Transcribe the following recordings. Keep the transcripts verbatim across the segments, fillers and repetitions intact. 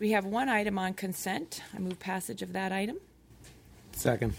we have one item on consent. I move passage of that item. Second.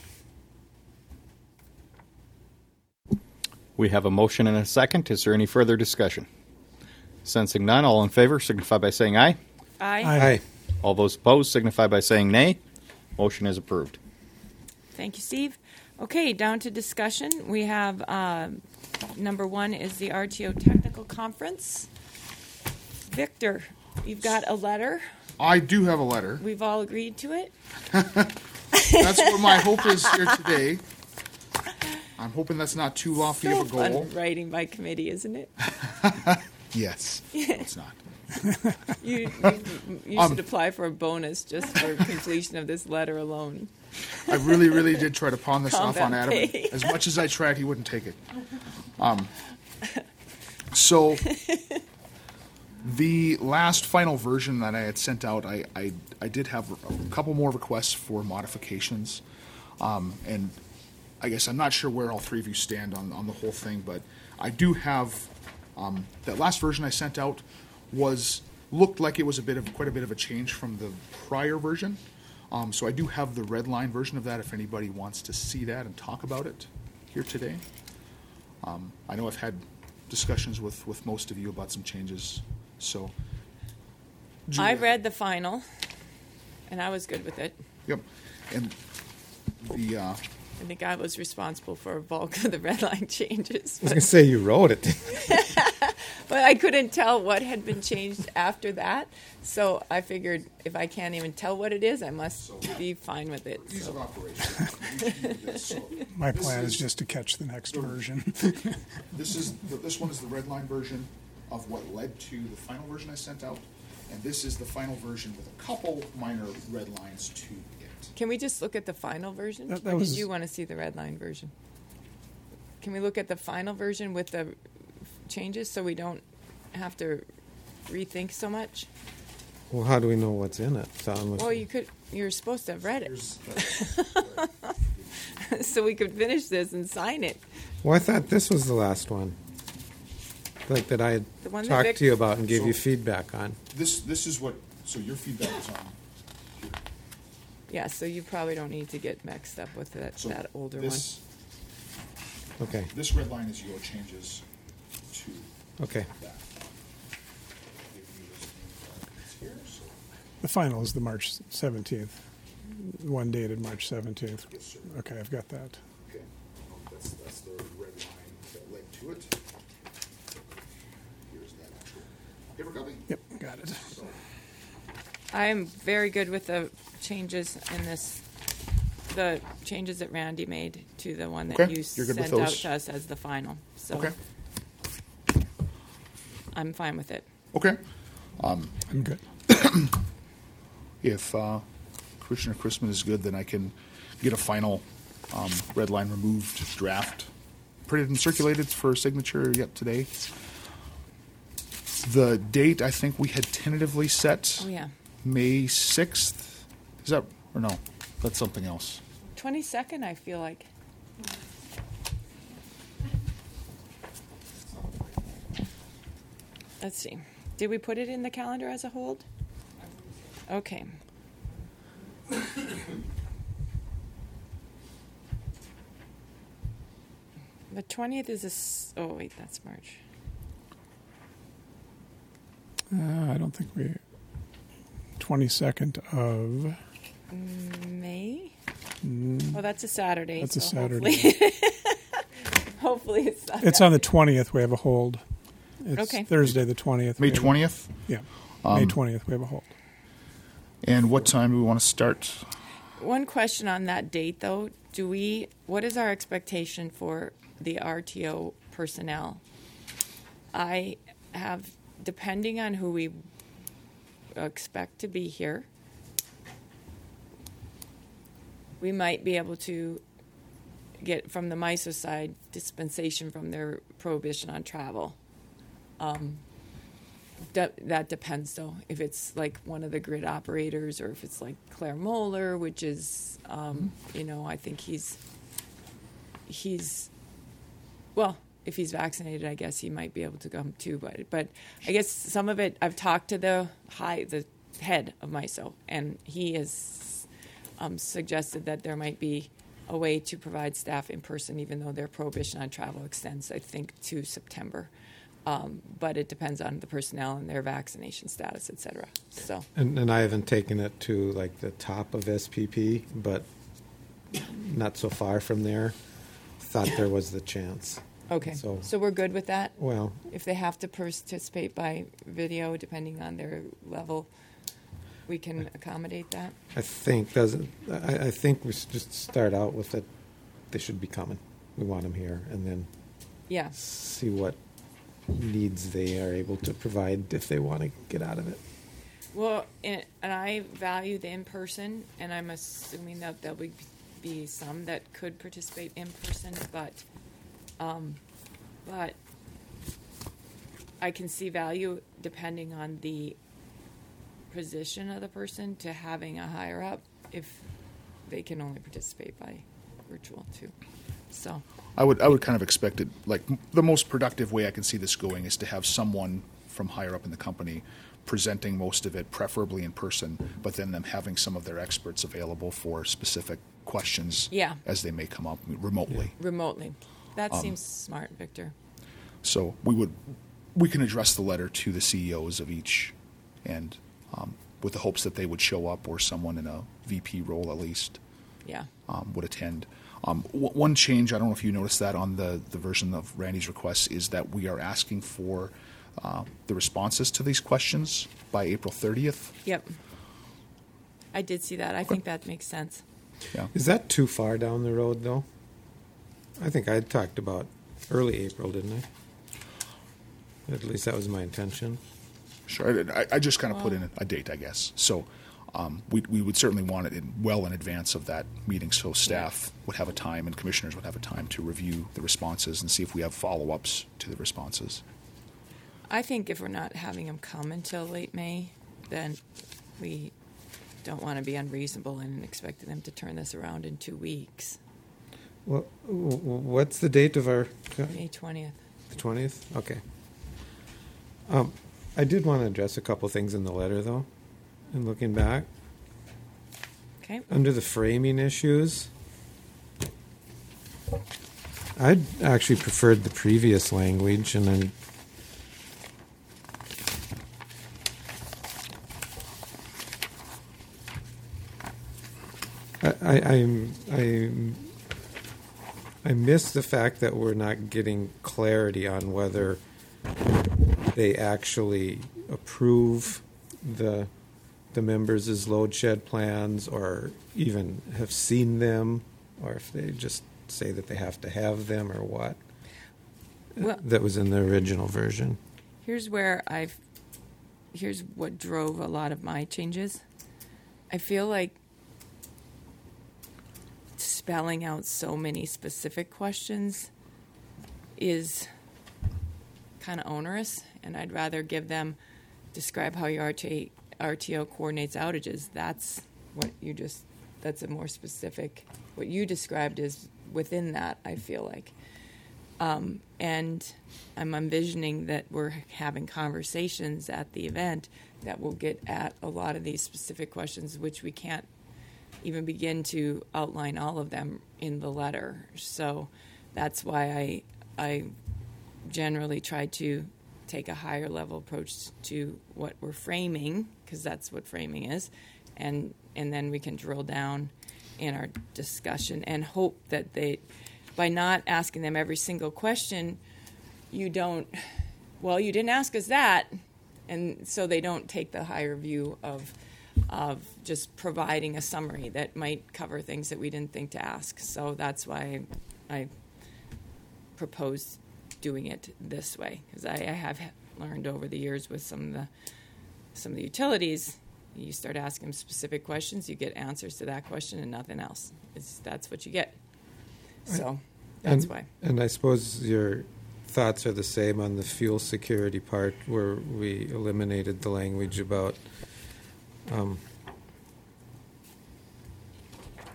We have a motion and a second. Is there any further discussion? Sensing none, all in favor signify by saying aye. Aye. Aye. All those opposed signify by saying nay. Motion is approved. Thank you, Steve. Okay, down to discussion. We have uh, number one is the R T O Technical Conference. Victor, you've got a letter. I do have a letter. We've all agreed to it. That's what my hope is here today. I'm hoping that's not too lofty So of a goal. fun writing by committee, isn't it? Yes. No, it's not. You, you, you Um, should apply for a bonus just for completion of this letter alone. I really, really did try to pawn this off on Compound Adam. pay. As much as I tried, he wouldn't take it. Um, so, the last final version that I had sent out, I, I, I did have a couple more requests for modifications. Um, and I guess I'm not sure where all three of you stand on, on the whole thing, but I do have um, that last version I sent out was looked like it was a bit of quite a bit of a change from the prior version. Um, so I do have the red line version of that if anybody wants to see that and talk about it here today. Um, I know I've had discussions with, with most of you about some changes. So I read the final, and I was good with it. Yep. And the uh, I think I was responsible for a bulk of the red line changes. I was going to say you wrote it. But I couldn't tell what had been changed after that. So I figured if I can't even tell what it is, I must be fine with it. ease of So. operation. So My this plan is is- just to catch the next version. This is the, this one is the red line version of what led to the final version I sent out, and this is the final version with a couple minor red lines to it. Can we just look at the final version? That- that or was- did you want to see the red line version? Can we look at the final version with the changes so we don't have to rethink so much? Well, how do we know what's in it? So I'm Well, you could. You're supposed to have read it, Here's, so we could finish this and sign it. well, I thought this was the last one. Like that I had The one that talked Vic- to you about and gave So- you feedback on. this this is what. So your feedback is on. Here. Yeah, so you probably don't need to get mixed up with that, So that older this, Okay. This red line is your changes to Okay. that. Give you this it's here, so The final is the March seventeenth, one dated March seventeenth. yes, sir. Okay, I've got that. Okay, that's that's the red line that led to it. Here's that actual paper copy. Yep, got it. So, one. I am very good with the changes in this, the changes that Randy made to the one that Okay, you you're good with sent out those? to us as the final. So okay. I'm fine with it. Okay. I'm good. If uh, Commissioner Chrisman is good, then I can get a final um, red line removed draft printed and circulated for signature yet today. The date I think we had tentatively set Oh, yeah. May sixth. Is that, or no? That's something else. twenty-second, I feel like. Let's see. Did we put it in the calendar as a hold? Okay. The twentieth is a. s- Oh, wait, that's March. Uh, I don't think we. twenty-second of. May? Oh, that's a Saturday. That's a so Saturday. Hopefully, hopefully it's not It's that on the day. twentieth. We have a hold. It's Okay. Thursday the twentieth. May twentieth. Yeah. Um, May twentieth. We have a hold. And what time do we want to start? One question on that date, though. Do we, what is our expectation for the R T O personnel? I have, depending on who we expect to be here, we might be able to get from the MISO side dispensation from their prohibition on travel. Um, that, that depends, though. If it's like one of the grid operators, or if it's like Claire Moeller, which is, um, you know, I think he's he's well, if he's vaccinated, I guess he might be able to come too. But but I guess some of it, I've talked to the high the head of MISO, and he has um, suggested that there might be a way to provide staff in person, even though their prohibition on travel extends, I think, to September. Um, but it depends on the personnel and their vaccination status, et cetera. So, And, and I haven't taken it to like the top of S P P, but not so far from there. Thought there was the chance. okay. So- So we're good with that? Well, If they have to participate by video, depending on their level, we can accommodate that? I think doesn't. I, I think we should just start out with that. They should be coming. We want them here, and then Yeah. see what needs they are able to provide if they want to get out of it. Well, and, and I value the in-person, and I'm assuming that there'll be, be some that could participate in person, but, um, but I can see value depending on the position of the person to having a higher up if they can only participate by virtual too. So, I would I would kind of expect it, like m- the most productive way I can see this going is to have someone from higher up in the company presenting most of it, preferably in person, but then them having some of their experts available for specific questions Yeah. as they may come up remotely. remotely. That seems smart, Victor. So we would we can address the letter to the C E Os of each, and um, with the hopes that they would show up, or someone in a V P role at least Yeah. um, would attend. Um, w- one change, I don't know if you noticed that on the, the version of Randy's request, is that we are asking for uh, the responses to these questions by April thirtieth. Yep. I did see that. I think that makes sense. Yeah. Is that too far down the road, though? I think I talked about early April, didn't I? At least that was my intention. Sure. I, I just kind of put in a date, I guess. So um, we, we would certainly want it in, well in advance of that meeting, so staff would have a time and commissioners would have a time to review the responses and see if we have follow-ups to the responses. I think if we're not having them come until late May, then we don't want to be unreasonable in expecting them to turn this around in two weeks. Well, w- w- what's the date of our May twentieth. the twentieth? Okay. Um, I did want to address a couple things in the letter, though. And looking back, Okay. under the framing issues, I'd actually preferred the previous language, and then I, I, I'm, I'm, I miss the fact that we're not getting clarity on whether they actually approve the the members' load shed plans, or even have seen them, or if they just say that they have to have them, or what. Well- That was in the original version. Here's where I've, here's what drove a lot of my changes. I feel like spelling out so many specific questions is kind of onerous, and I'd rather give them, describe how your R T A, R T O coordinates outages. That's what you just, that's a more specific, what you described is within that, I feel like. Um, and I'm envisioning that we're having conversations at the event that will get at a lot of these specific questions, which we can't even begin to outline all of them in the letter. So that's why I I generally try to take a higher level approach to what we're framing, because that's what framing is, and and then we can drill down in our discussion and hope that they, by not asking them every single question, you don't, well, you didn't ask us that, and so they don't take the higher view of of just providing a summary that might cover things that we didn't think to ask. So that's why I proposed doing it this way, because I, I have learned over the years with some of the some of the utilities, you start asking them specific questions, you get answers to that question and nothing else. It's, that's what you get. So that's and, why. And I suppose your thoughts are the same on the fuel security part, where we eliminated the language about um,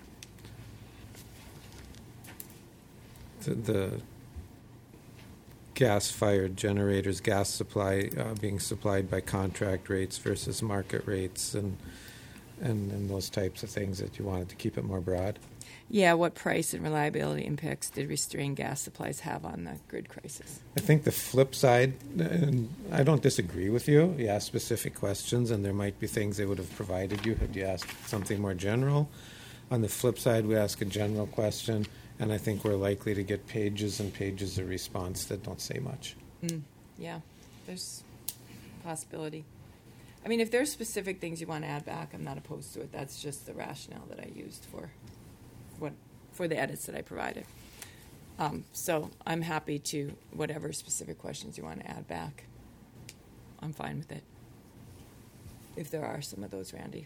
the, the gas-fired generators, gas supply uh, being supplied by contract rates versus market rates, and, and and those types of things that you wanted to keep it more broad. Yeah, what price and reliability impacts did restrained gas supplies have on the grid crisis? I think the flip side, and I don't disagree with you, you ask specific questions, and there might be things they would have provided you had you asked something more general. On the flip side, we ask a general question, and I think we're likely to get pages and pages of response that don't say much. Mm, yeah, there's a possibility. I mean, if there's specific things you want to add back, I'm not opposed to it. That's just the rationale that I used for what for the edits that I provided. Um, so I'm happy to, whatever specific questions you want to add back, I'm fine with it. If there are some of those, Randy.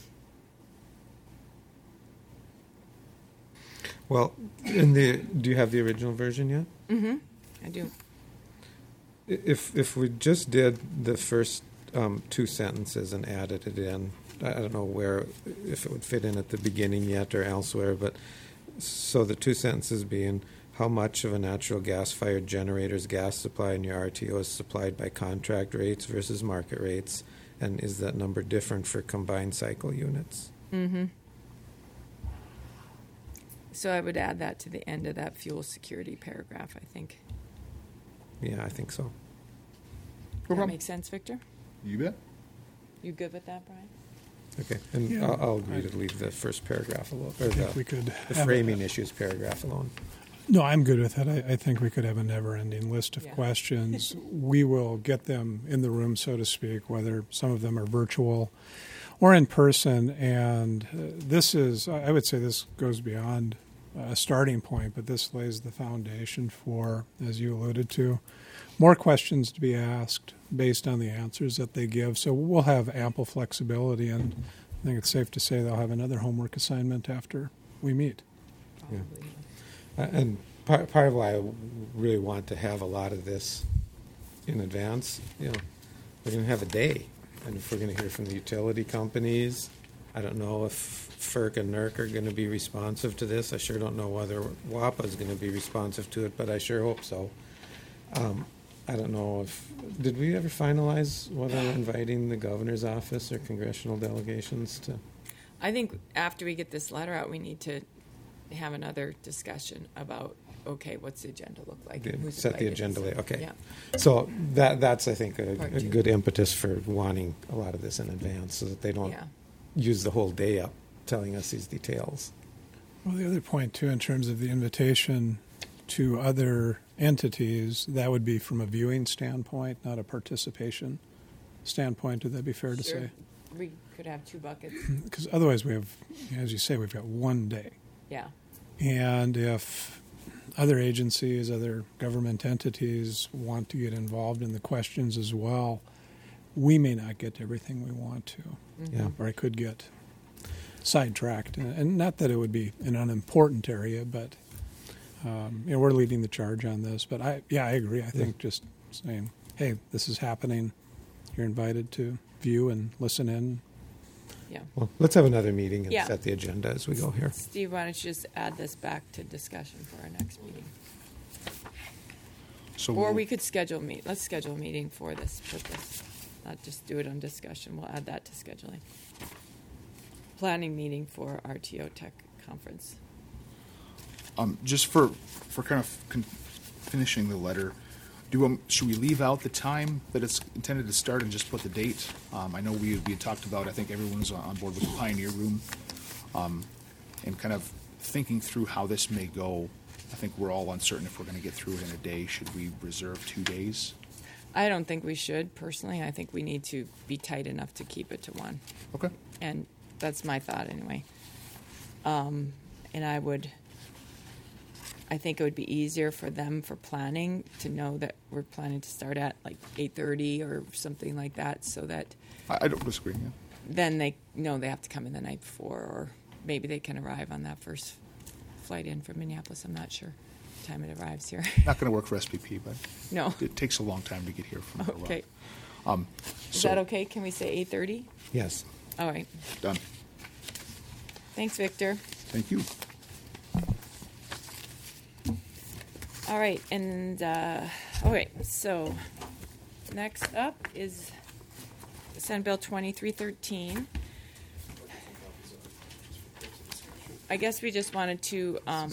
Well, in the do you have the original version yet? Mm-hmm. I do. If if we just did the first um, two sentences and added it in, I don't know where, if it would fit in at the beginning yet or elsewhere, but so the two sentences being, how much of a natural gas-fired generator's gas supply in your R T O is supplied by contract rates versus market rates, and is that number different for combined cycle units? Mm-hmm. So I would add that to the end of that fuel security paragraph, I think. Yeah, I think so. Does that make sense, Victor? You bet. You good with that, Brian? Okay, and Yeah, I'll, I'll agree I- to leave the first paragraph alone, or I think the, we could the have a- framing issues paragraph alone. No, I'm good with that. I, I think we could have a never-ending list of Yeah. questions. We will get them in the room, so to speak, whether some of them are virtual or in person. And uh, this is, I would say this goes beyond a starting point, but this lays the foundation for, as you alluded to, more questions to be asked based on the answers that they give. So we'll have ample flexibility, and I think it's safe to say they'll have another homework assignment after we meet. Yeah. Probably. Uh, And part, part of why I really want to have a lot of this in advance, you know, we're going to have a day. And if we're going to hear from the utility companies, I don't know if FERC and NERC are going to be responsive to this. I sure don't know whether WAPA is going to be responsive to it, but I sure hope so. Um, I don't know if, did we ever finalize whether we're inviting the governor's office or congressional delegations to? I think after we get this letter out, we need to have another discussion about, okay, what's the agenda look like? The- and who's set the invited. agenda later, okay. Yeah. So that that's I think a, Part a two. good impetus for wanting a lot of this in advance, so that they don't Yeah. use the whole day up telling us these details. Well, the other point, too, in terms of the invitation to other entities, that would be from a viewing standpoint, not a participation standpoint. Would that be fair to Sure. say? We could have two buckets. Because otherwise, we have, as you say, we've got one day. Yeah. And if other agencies, other government entities want to get involved in the questions as well, we may not get to everything we want to. Yeah. Or I could get sidetracked. And not that it would be an unimportant area, but um, you know, we're leading the charge on this. But I, yeah, I agree. I think just saying, hey, this is happening. You're invited to view and listen in. Yeah. Well, let's have another meeting and Yeah. set the agenda as we go here. Steve, why don't you just add this back to discussion for our next meeting? So Or we'll- we could schedule a meet, let's schedule a meeting for this purpose. Not just do it on discussion. We'll add that to scheduling. Planning meeting for R T O Tech Conference. Um, just for, for kind of con- finishing the letter, do um, should we leave out the time that it's intended to start and just put the date? Um, I know we we had talked about. I think everyone was on board with the Pioneer Room, um, and kind of thinking through how this may go. I think we're all uncertain if we're going to get through it in a day. Should we reserve two days? I don't think we should, personally. I think we need to be tight enough to keep it to one. Okay. And that's my thought anyway. Um, and I would, I think it would be easier for them for planning to know that we're planning to start at like eight thirty or something like that, so that I, I don't disagree. Yeah. then they know they have to come in the night before, or maybe they can arrive on that first flight in from Minneapolis. I'm not sure what time it arrives here. Not going to work for S P P, but No. it takes a long time to get here from where we're Okay. at. Um, Is so, that okay? Can we say eight thirty? Yes. All right. Done. Thanks, Victor. Thank you. All right, and uh, Okay, so next up is Senate Bill twenty-three thirteen. I guess we just wanted to, um,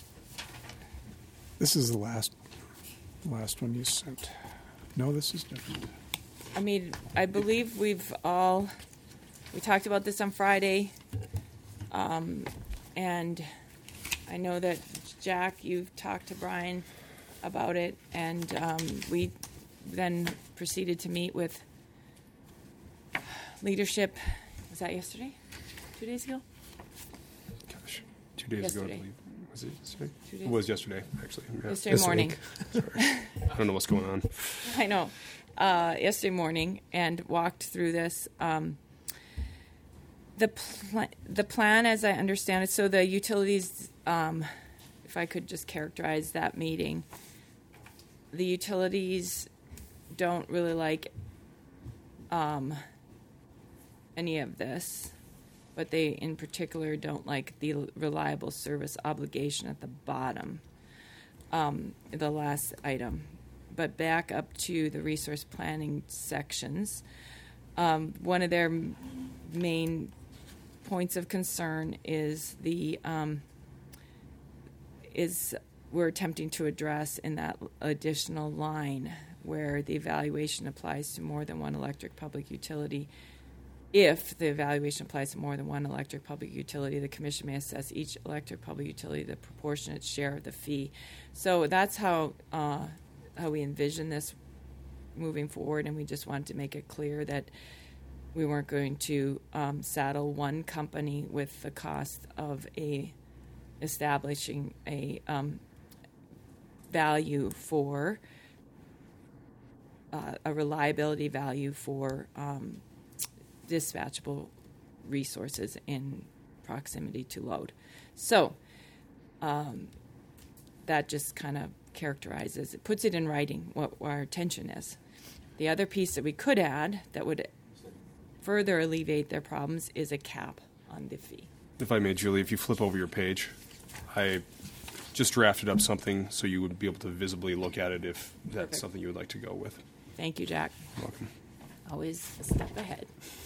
This is the last, last one you sent. No, this is different. I mean, I believe we've all, we talked about this on Friday, um, and I know that, Jack, you've talked to Brian about it, and um, we then proceeded to meet with leadership. Was that yesterday? Two days ago? Gosh, two days Yesterday. ago, I believe. Was it yesterday? Two days. It was yesterday, actually. Yeah. Yesterday This morning. week. I don't know what's going on. I know. Uh, yesterday morning, and walked through this. Um, the pl- the plan, as I understand it, so the utilities. Um, if I could just characterize that meeting, the utilities don't really like um, any of this, but they, in particular, don't like the reliable service obligation at the bottom. Um, the last item. But back up to the resource planning sections, um, one of their m- main points of concern is the um, is we're attempting to address in that additional line where the evaluation applies to more than one electric public utility. If the evaluation applies to more than one electric public utility, the commission may assess each electric public utility the proportionate share of the fee. So that's how uh, how we envision this moving forward, and we just wanted to make it clear that we weren't going to um, saddle one company with the cost of a establishing a um, value for uh, a reliability value for um, dispatchable resources in proximity to load. So um, that just kind of characterizes, it puts it in writing what our intention is. The other piece that we could add that would further alleviate their problems is a cap on the fee. If I may, Julie, if you flip over your page, I just drafted up something so you would be able to visibly look at it if that's Perfect. something you would like to go with. Thank you, Jack. You're welcome. Always a step ahead.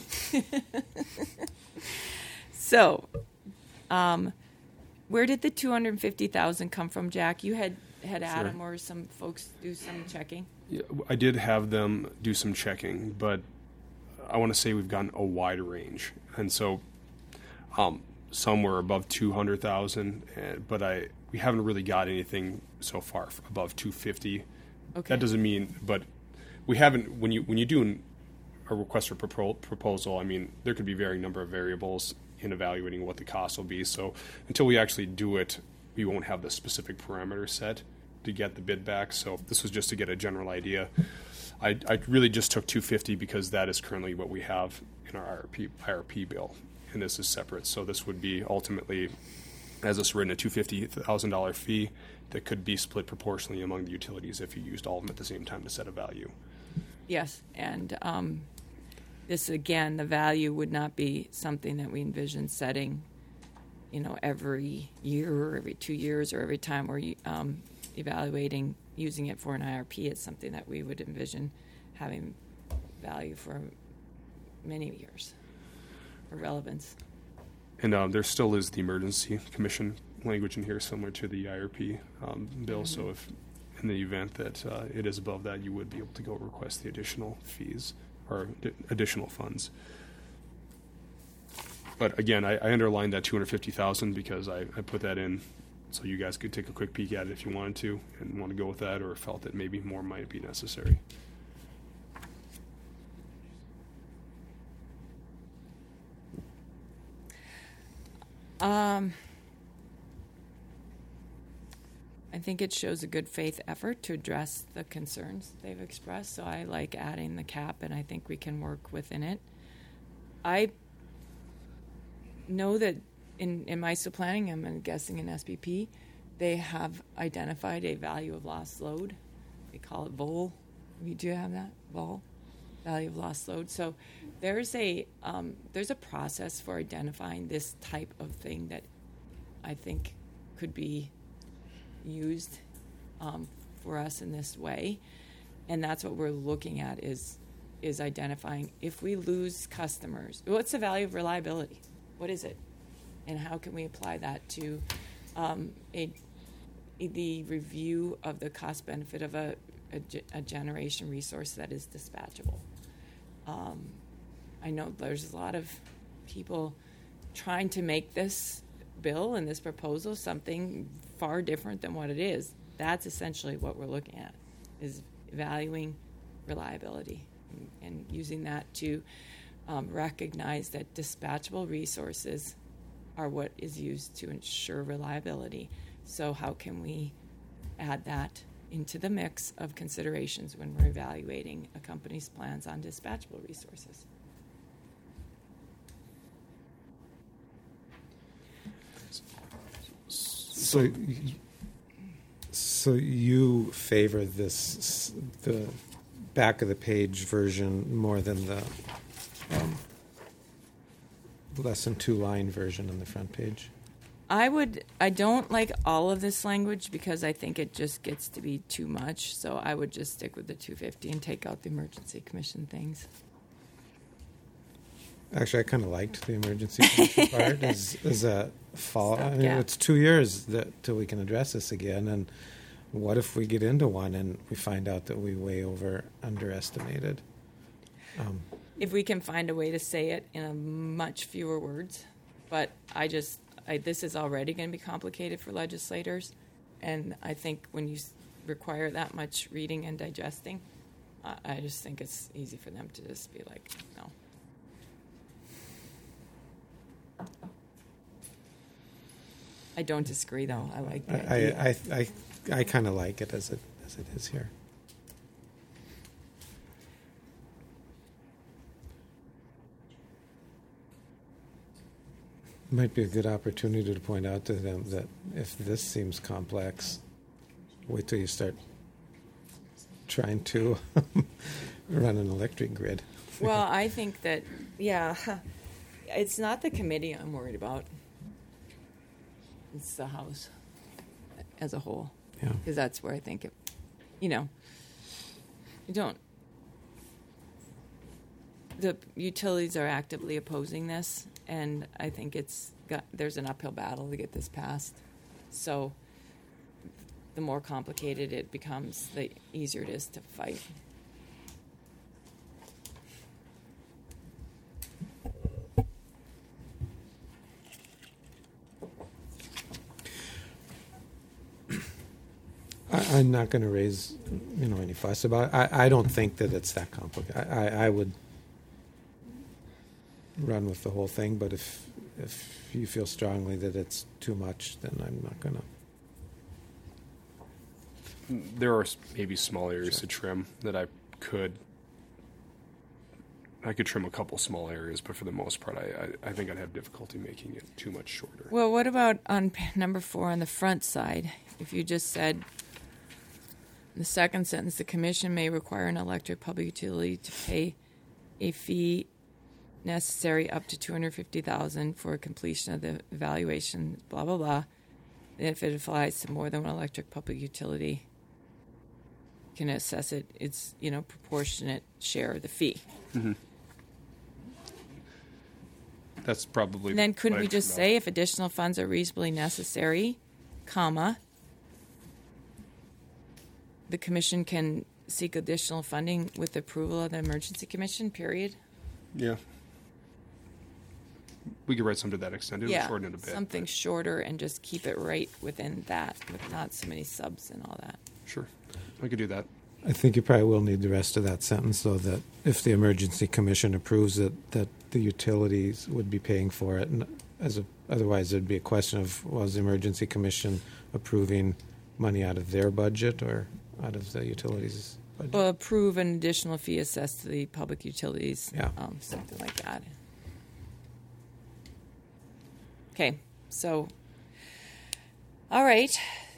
So, um, where did the two hundred fifty thousand come from, Jack? You had had Sure. Adam or some folks do some checking. Yeah, I did have them do some checking, but I want to say we've gotten a wide range, and so um, some were above two hundred thousand, but I we haven't really got anything so far above two fifty. Okay. That doesn't mean, but we haven't. When you when you do an, a request for propo- proposal, I mean, there could be varying number of variables in evaluating what the cost will be. So until we actually do it, we won't have the specific parameter set to get the bid back. So this was just to get a general idea. I, I really just took two fifty because that is currently what we have in our I R P, I R P bill, and this is separate. So this would be ultimately, as it's written, a two hundred fifty thousand dollars fee that could be split proportionally among the utilities if you used all of them at the same time to set a value. Yes, and um, this again, the value would not be something that we envision setting, you know, every year or every two years or every time we're um, evaluating using it for an I R P. It's something that we would envision having value for many years, or relevance. And um, there still is the emergency commission language in here, similar to the I R P um, bill. Mm-hmm. So if in the event that uh, it is above that, you would be able to go request the additional fees or d- additional funds. But again, I, I underlined that two hundred fifty thousand dollars because I, I put that in so you guys could take a quick peek at it if you wanted to and want to go with that, or felt that maybe more might be necessary. Um, I think it shows a good faith effort to address the concerns they've expressed. So I like adding the cap, and I think we can work within it. I know that in, in MISO planning, I'm guessing in S B P, they have identified a value of lost load. They call it V O L. We do have that, V O L, value of lost load. So there's a um, there's a process for identifying this type of thing that I think could be used um, for us in this way. And that's what we're looking at is is identifying if we lose customers, what's the value of reliability? What is it? And how can we apply that to um, a, the review of the cost benefit of a, a, ge- a generation resource that is dispatchable? Um, I know there's a lot of people trying to make this bill and this proposal something far different than what it is. That's essentially what we're looking at, is valuing reliability and, and using that to um, recognize that dispatchable resources are what is used to ensure reliability. So how can we add that into the mix of considerations when we're evaluating a company's plans on dispatchable resources? So, y- so you favor this, the back of the page version more than the um, less than two line version on the front page? I would, I don't like all of this language because I think it just gets to be too much. So I would just stick with the two fifty and take out the emergency commission things. Actually, I kind of liked the emergency commission part as, as a fall. I mean, Stopgap. it's two years that till we can address this again. And what if we get into one and we find out that we way over underestimated? Um, If we can find a way to say it in a much fewer words, but I just, I, this is already going to be complicated for legislators, and I think when you s- require that much reading and digesting, I, I just think it's easy for them to just be like, no. I don't disagree, though. I like the I, idea. I, I, I, I kind of like it as it as it is here. Might be a good opportunity to point out to them that if this seems complex, wait till you start trying to run an electric grid. Well, I think that, yeah, it's not the committee I'm worried about. It's the House as a whole. Yeah. Because that's where I think it, you know, you don't, the utilities are actively opposing this, and I think it's got, there's an uphill battle to get this passed. So the more complicated it becomes, the easier it is to fight. I, I'm not going to raise, you know, any fuss about it. I, I don't think that it's that complicated. I, I, I would run with the whole thing, but if if you feel strongly that it's too much, then I'm not going to. There are s- maybe small areas to trim that I could. I could trim a couple small areas, but for the most part, I, I, I think I'd have difficulty making it too much shorter. Well, what about on p- number four on the front side? If you just said, in the second sentence, the commission may require an electric public utility to pay a fee necessary up to two hundred fifty thousand dollars for completion of the evaluation, blah, blah, blah. And if it applies to more than one electric public utility, can assess it, it's, you know, proportionate share of the fee. That's probably. And then couldn't what we I'd just come say out. if additional funds are reasonably necessary, comma, the commission can seek additional funding with approval of the emergency commission, period? Yeah. We could write something to that extent. It would Yeah, shorten it a bit. something but shorter and just keep it right within that with not so many subs and all that. Sure. I could do that. I think you probably will need the rest of that sentence, though, that if the emergency commission approves it, that the utilities would be paying for it. And as a, otherwise, there'd be a question of, was the emergency commission approving money out of their budget or out of the utilities' budget? Well, approve an additional fee assessed to the public utilities, Yeah. um, something like that. Okay, so, all right.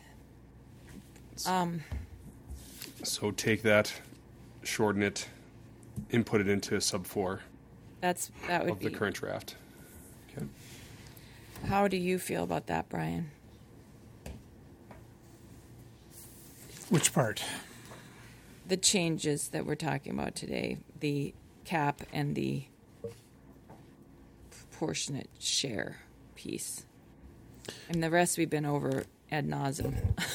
Um, So take that, shorten it, input it into sub four that's that would of be. the current draft. Okay. How do you feel about that, Brian? Which part? The changes that we're talking about today, the cap and the proportionate share piece. And the rest we've been over ad nauseum.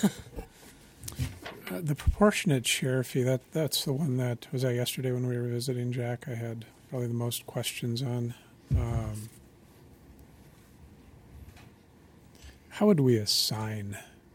Uh, the proportionate share fee, that that's the one that, was that yesterday when we were visiting, Jack? I had probably the most questions on. Um, how would we assign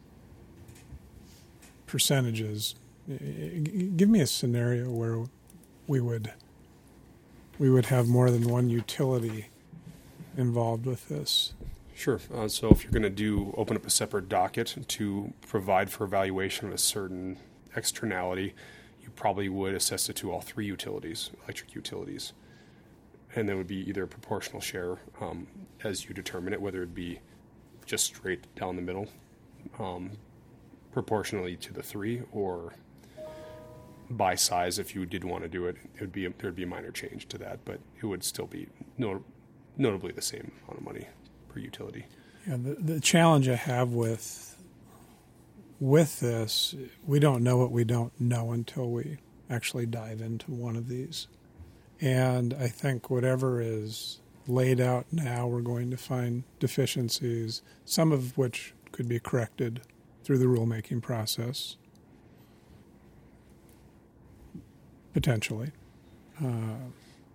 percentages? Give me a scenario where we would we would have more than one utility involved with this. Sure. Uh, so if you're going to do open up a separate docket to provide for evaluation of a certain externality, you probably would assess it to all three utilities, electric utilities. And then would be either a proportional share um, as you determine it, whether it be just straight down the middle, um, proportionally to the three, or by size. If you did want to do it, it would be a, there would be a minor change to that, but it would still be not, notably the same amount of money per utility. Yeah, the, the challenge I have with with this, we don't know what we don't know until we actually dive into one of these. And I think whatever is laid out now, we're going to find deficiencies, some of which could be corrected through the rulemaking process, potentially. Uh,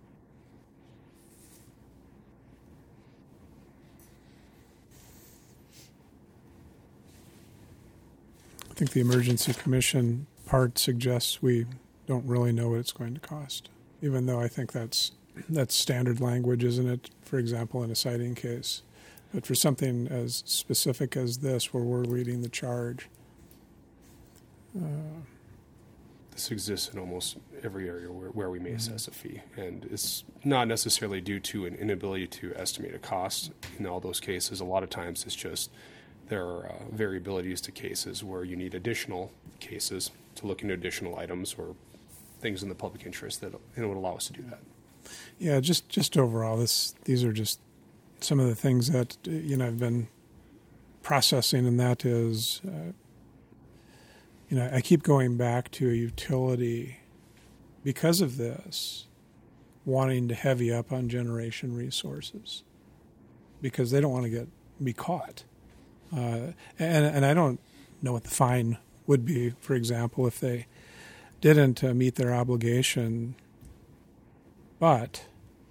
I think the Emergency Commission part suggests we don't really know what it's going to cost, even though I think that's that's standard language, isn't it? For example, in a citing case. But for something as specific as this, where we're leading the charge. Uh, This exists in almost every area where, where we may assess a fee, and it's not necessarily due to an inability to estimate a cost. In all those cases, a lot of times it's just there are uh, variabilities to cases where you need additional cases to look into additional items or things in the public interest that and it would allow us to do that. Yeah, just just overall, this these are just some of the things that you know I've been processing, and that is, uh, you know, I keep going back to a utility because of this, wanting to heavy up on generation resources because they don't want to get be caught, uh, and and I don't know what the fine would be, for example, if they didn't uh, meet their obligation. But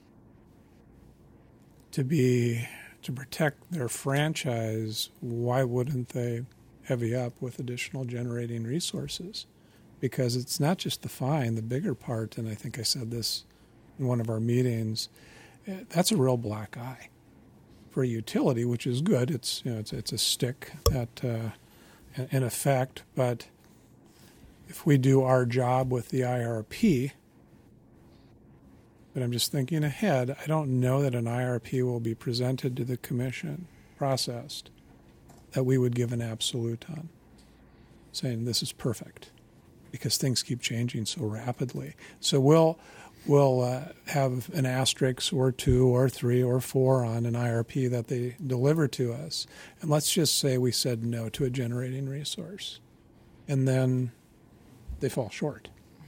to be to protect their franchise, why wouldn't they heavy up with additional generating resources? Because it's not just the fine, the bigger part, and I think I said this in one of our meetings, that's a real black eye for a utility, which is good. It's you know it's it's a stick that uh, in effect, but if we do our job with the I R P. But I'm just thinking ahead. I don't know that an I R P will be presented to the commission, processed, that we would give an absolute on, saying this is perfect, because things keep changing so rapidly. So we'll we'll uh, have an asterisk or two or three or four on an I R P that they deliver to us. And let's just say we said no to a generating resource, and then they fall short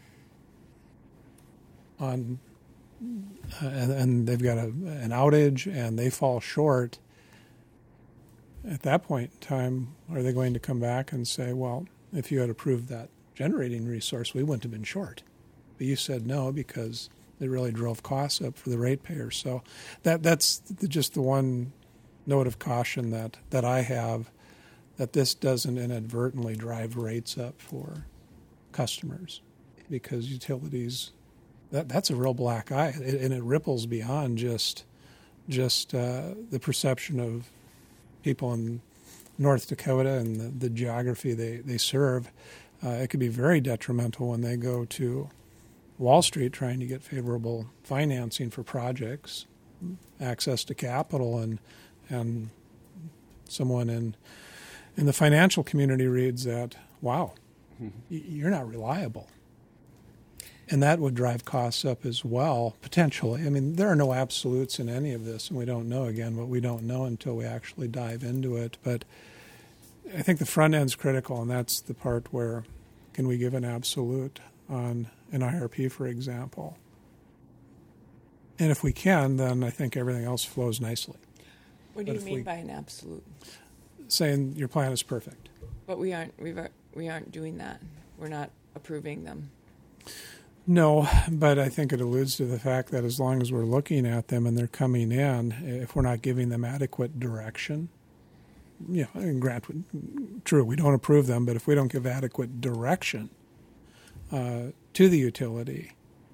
on. Uh, and, and they've got a, an outage and they fall short. At that point in time, are they going to come back and say, well, if you had approved that generating resource, we wouldn't have been short. But you said no because it really drove costs up for the ratepayers. So that that's just the one note of caution that, that I have, that this doesn't inadvertently drive rates up for customers, because utilities... That, that's a real black eye, it, and it ripples beyond just just uh, the perception of people in North Dakota and the, the geography they, they serve. Uh, it could be very detrimental when they go to Wall Street trying to get favorable financing for projects, access to capital, and and someone in in the financial community reads that, wow, mm-hmm. you're not reliable. And that would drive costs up as well, potentially. I mean, there are no absolutes in any of this, and we don't know, again, what we don't know until we actually dive into it. But I think the front end's critical, and that's the part where Can we give an absolute on an I R P, for example? And if we can, then I think everything else flows nicely. What do But you if mean we- by an absolute? Saying your plan is perfect. But we aren't we've, we aren't doing that. We're not approving them. No, but I think it alludes to the fact that as long as we're looking at them and they're coming in, if we're not giving them adequate direction, you know, and grant, true, we don't approve them, but if we don't give adequate direction uh, to the utility,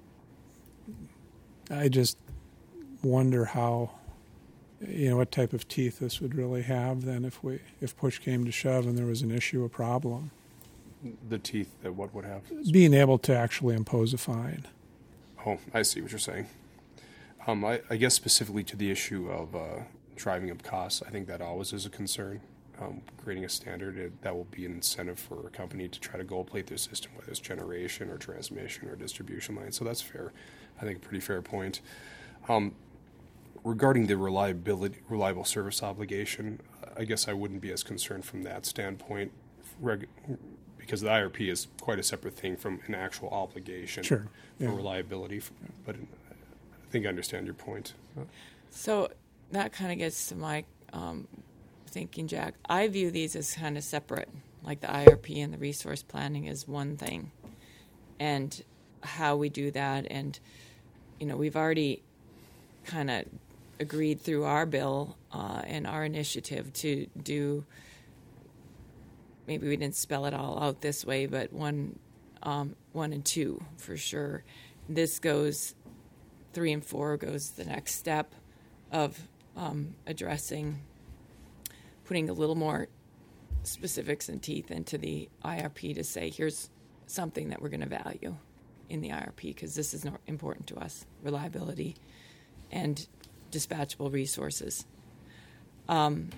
I just wonder how, you know, what type of teeth this would really have then if we, if push came to shove and there was an issue, a problem. The teeth that what would have? Being able to actually impose a fine. Oh, I see what you're saying. Um, I, I guess specifically to the issue of uh, driving up costs, I think that always is a concern. Um, creating a standard, it, that will be an incentive for a company to try to gold plate their system, whether it's generation or transmission or distribution line. So that's fair. I think a pretty fair point. Um, regarding the reliability, reliable service obligation, I guess I wouldn't be as concerned from that standpoint. Reg- because the I R P is quite a separate thing from an actual obligation Sure, for yeah. reliability. But I think I understand your point. So that kind of gets to my um, thinking, Jack. I view these as kind of separate, like the I R P and the resource planning is one thing, and how we do that. And, you know, we've already kind of agreed through our bill uh, and our initiative to do, maybe we didn't spell it all out this way, but one, um, one and two for sure. This goes, three and four goes the next step of um, addressing, putting a little more specifics and teeth into the I R P to say, here's something that we're going to value in the I R P because this is not important to us, reliability and dispatchable resources. Um,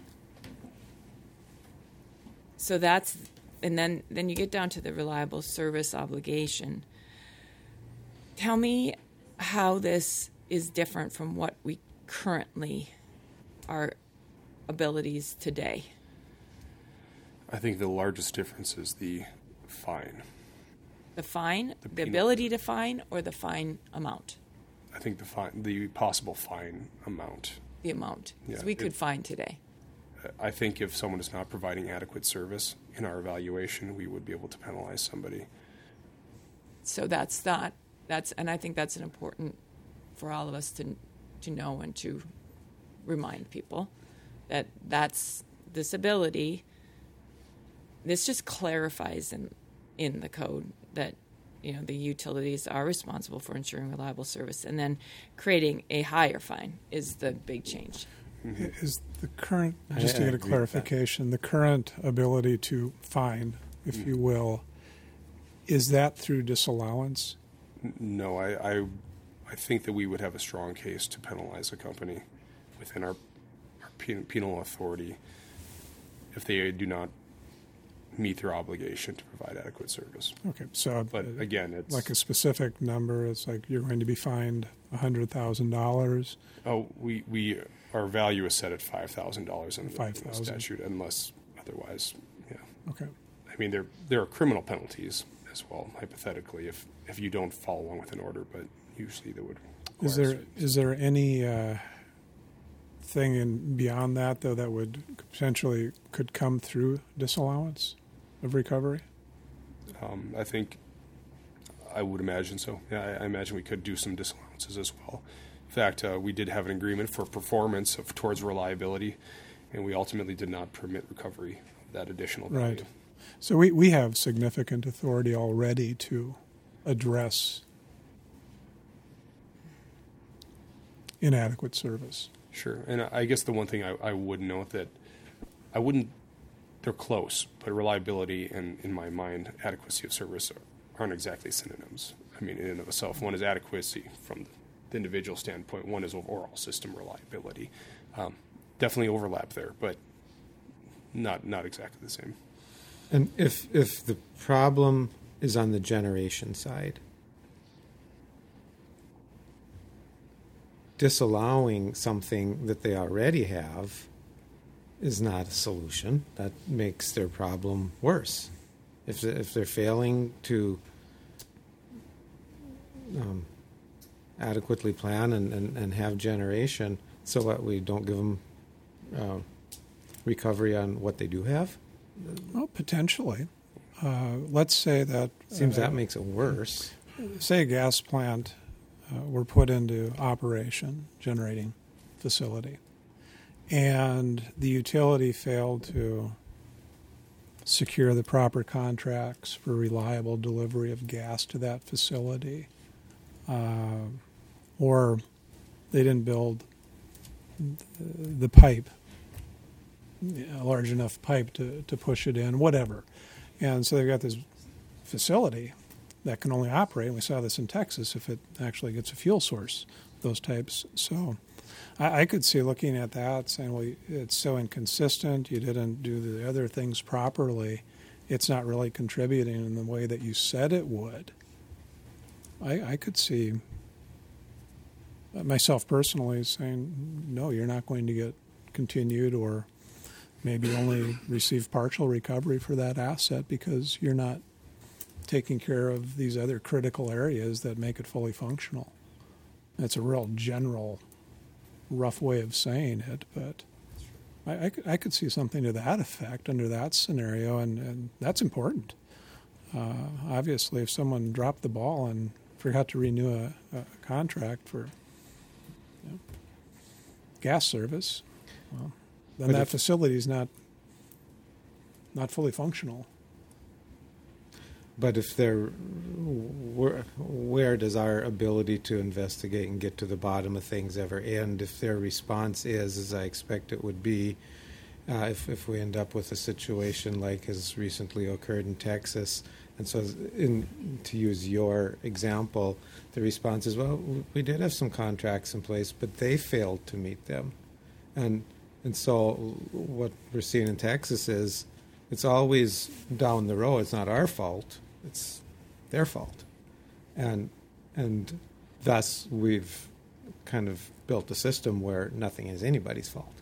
so that's, and then, then you get down to the reliable service obligation. Tell me how this is different from what we currently, our abilities today. I think the largest difference is the fine. The fine, The the, penal- ability to fine, or the fine amount? I think the fine, the possible fine amount. The amount. 'Cause Yeah, we could it- fine today. I think if someone is not providing adequate service in our evaluation, we would be able to penalize somebody. So that's not, that's, and I think that's an important for all of us to to know and to remind people that that's this ability. This just clarifies in in the code that, you know, the utilities are responsible for ensuring reliable service, and then creating a higher fine is the big change. Is the current, I- just to I get a agree with that. clarification, the current ability to fine, if you will, is that through disallowance? N- No, I, I, I think that we would have a strong case to penalize a company within our, our pen- penal authority if they do not meet their obligation to provide adequate service. Okay, so But uh, again, it's like a specific number, it's like you're going to be fined one hundred thousand dollars. oh, we we our value is set at five thousand dollars in the in the five thousand. statute, unless otherwise. Yeah, Okay. I mean there there are criminal penalties as well, hypothetically, if if you don't follow along with an order, but usually they would. Is require there us- is there any uh, thing in beyond that though that would potentially could come through disallowance of recovery? Um, I think I would imagine so. Yeah, I, I imagine we could do some disallowances as well. In fact, uh, we did have an agreement for performance of towards reliability, and we ultimately did not permit recovery of that additional value. Right. So we, we have significant authority already to address inadequate service. Sure. And I I guess the one thing I, I would note that I wouldn't, they're close, but reliability and, in my mind, adequacy of service aren't exactly synonyms. I mean, in and of itself, one is adequacy from the individual standpoint, one is overall system reliability. Um, definitely overlap there, but not not exactly the same. And if if the problem is on the generation side, disallowing something that they already have is not a solution. That makes their problem worse. If they- if they're failing to um, adequately plan and, and, and have generation, so what, we don't give them uh, recovery on what they do have? Well, potentially. Uh, let's say that Seems uh, that makes it worse. say a gas plant uh, were put into operation, generating facility, and the utility failed to secure the proper contracts for reliable delivery of gas to that facility, uh, or they didn't build the pipe, a large enough pipe to, to push it in, whatever. And so they've got this facility that can only operate, and we saw this in Texas, if it actually gets a fuel source, those types. So I, I could see looking at that, saying, well, it's so inconsistent, you didn't do the other things properly, it's not really contributing in the way that you said it would. I, I could see myself personally saying, no, you're not going to get continued, or maybe only receive partial recovery for that asset because you're not taking care of these other critical areas that make it fully functional. That's a real general, rough way of saying it, but I, I, could, I could see something to that effect under that scenario, and, and that's important. Uh, obviously, if someone dropped the ball and forgot to renew a, a contract for you know, gas service, well, then But that if- facility is not not fully functional. But if they're, where, where does our ability to investigate and get to the bottom of things ever end? If their response is, as I expect it would be, uh, if, if we end up with a situation like has recently occurred in Texas, and so in, to use your example, the response is, well, we did have some contracts in place, but they failed to meet them. And and so what we're seeing in Texas is it's always down the road. It's not our fault. It's their fault. And and thus we've kind of built a system where nothing is anybody's fault.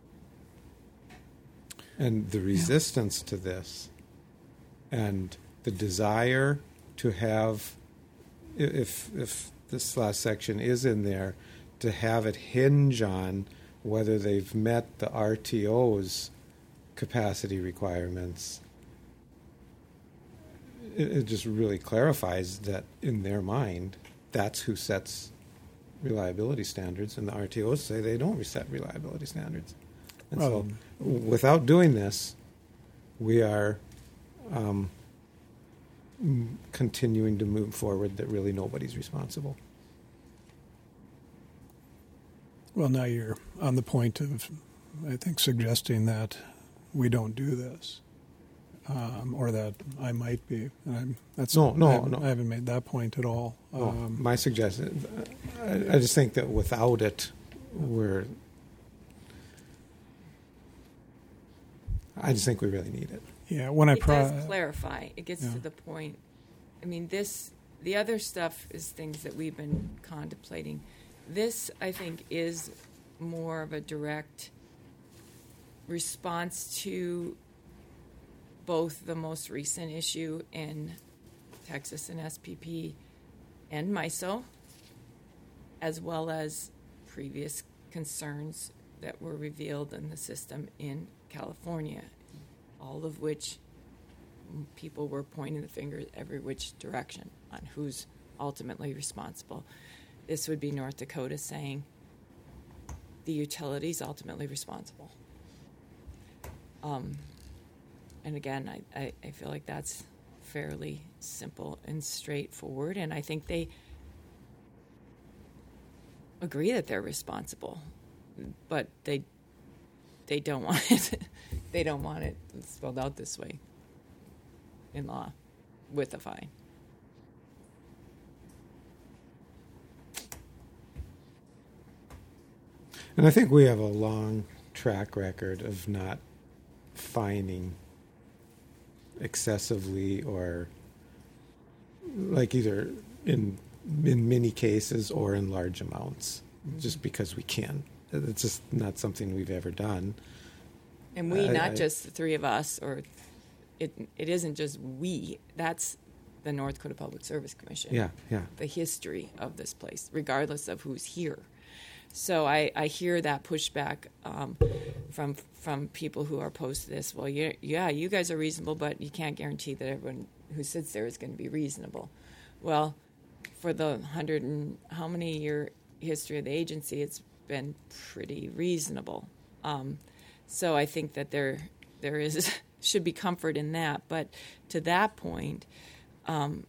And the resistance to this and the desire to have, if if this last section is in there, to have it hinge on whether they've met the R T O's capacity requirements, it, it just really clarifies that in their mind, that's who sets reliability standards, and the R T Os say they don't set reliability standards. And Well, so without doing this, we are um, m- continuing to move forward that really nobody's responsible. Well, now you're on the point of, I think, suggesting that we don't do this, um, or that I might be. And I'm, that's No, no, I haven't, no. I haven't made that point at all. Oh, Um, my suggestion, I, I just think that without it, we're. I just think we really need it. yeah, when I It pro- does clarify. It gets Yeah. to the point. I mean, this, the other stuff is things that we've been contemplating. This, I think, is more of a direct response to both the most recent issue in Texas and S P P and MISO, as well as previous concerns that were revealed in the system in California, all of which people were pointing the finger every which direction on who's ultimately responsible. This would be North Dakota saying the utility's ultimately responsible. Um, and again, I, I, I feel like that's fairly simple and straightforward, and I think they agree that they're responsible, but they they don't want it. They don't want it spelled out this way in law with a fine. And I think we have a long track record of not fining excessively, or like either in in many cases or in large amounts, just because we can. It's just not something we've ever done. And we, I- not I- just the three of us or it it isn't just we. That's the North Dakota Public Service Commission. Yeah, yeah. The history of this place, regardless of who's here. So I, I hear that pushback um, from from people who are opposed to this. Well, yeah, yeah, you guys are reasonable, but you can't guarantee that everyone who sits there is going to be reasonable. Well, for the hundred and how many year history of the agency, it's been pretty reasonable. Um, so I think that there there is should be comfort in that. But to that point, um,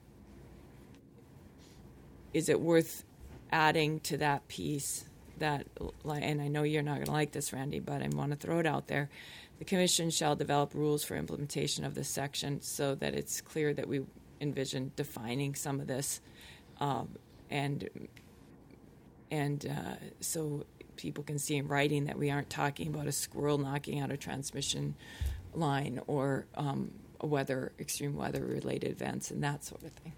is it worth adding to that piece? That, and I know you're not going to like this, Randy, but I want to throw it out there. The Commission shall develop rules for implementation of this section so that it's clear that we envision defining some of this, um, and and uh, so people can see in writing that we aren't talking about a squirrel knocking out a transmission line or um, a weather, extreme weather-related events and that sort of thing.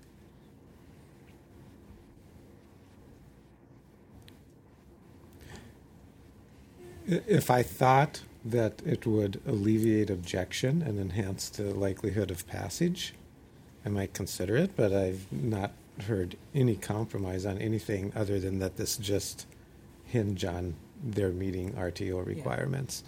If I thought that it would alleviate objection and enhance the likelihood of passage, I might consider it, but I've not heard any compromise on anything other than that this just hinge on their meeting R T O requirements.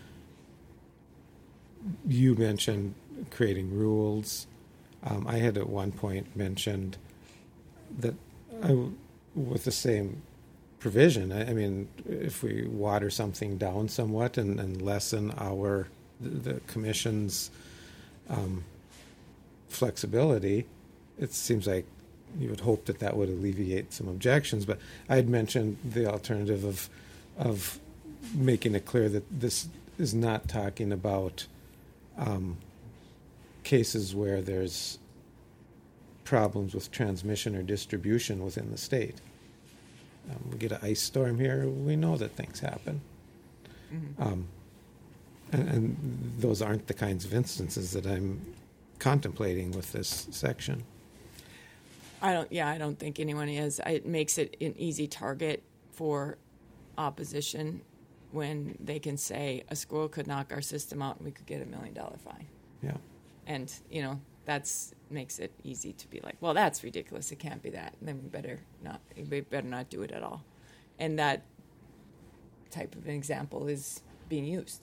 Yeah. You mentioned creating rules. Um, I had at one point mentioned that I, with the same provision. I, I mean, if we water something down somewhat and, and lessen our the, the commission's um, flexibility, it seems like you would hope that that would alleviate some objections. But I had mentioned the alternative of of making it clear that this is not talking about um, cases where there's problems with transmission or distribution within the state. Um, we get an ice storm here, we know that things happen. Mm-hmm. Um, and, and those aren't the kinds of instances that I'm contemplating with this section. I don't, yeah, I don't think anyone is. It makes it an easy target for opposition when they can say a squirrel could knock our system out and we could get a million dollar fine. Yeah. And, you know, that's makes it easy to be like, well, that's ridiculous. It can't be that. And then we better not, we better not do it at all. And that type of an example is being used.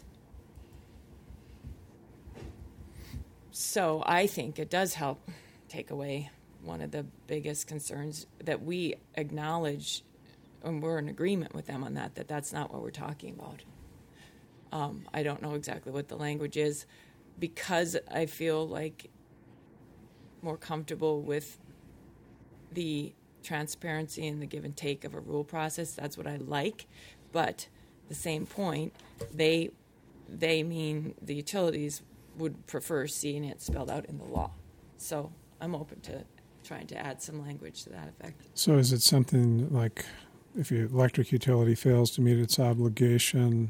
So I think it does help take away one of the biggest concerns that we acknowledge, and we're in agreement with them on that, that that's not what we're talking about. Um, I don't know exactly what the language is because I feel like more comfortable with the transparency and the give and take of a rule process. That's what I like. But at the same point, they they mean the utilities would prefer seeing it spelled out in the law. So I'm open to trying to add some language to that effect. So is it something like if your electric utility fails to meet its obligation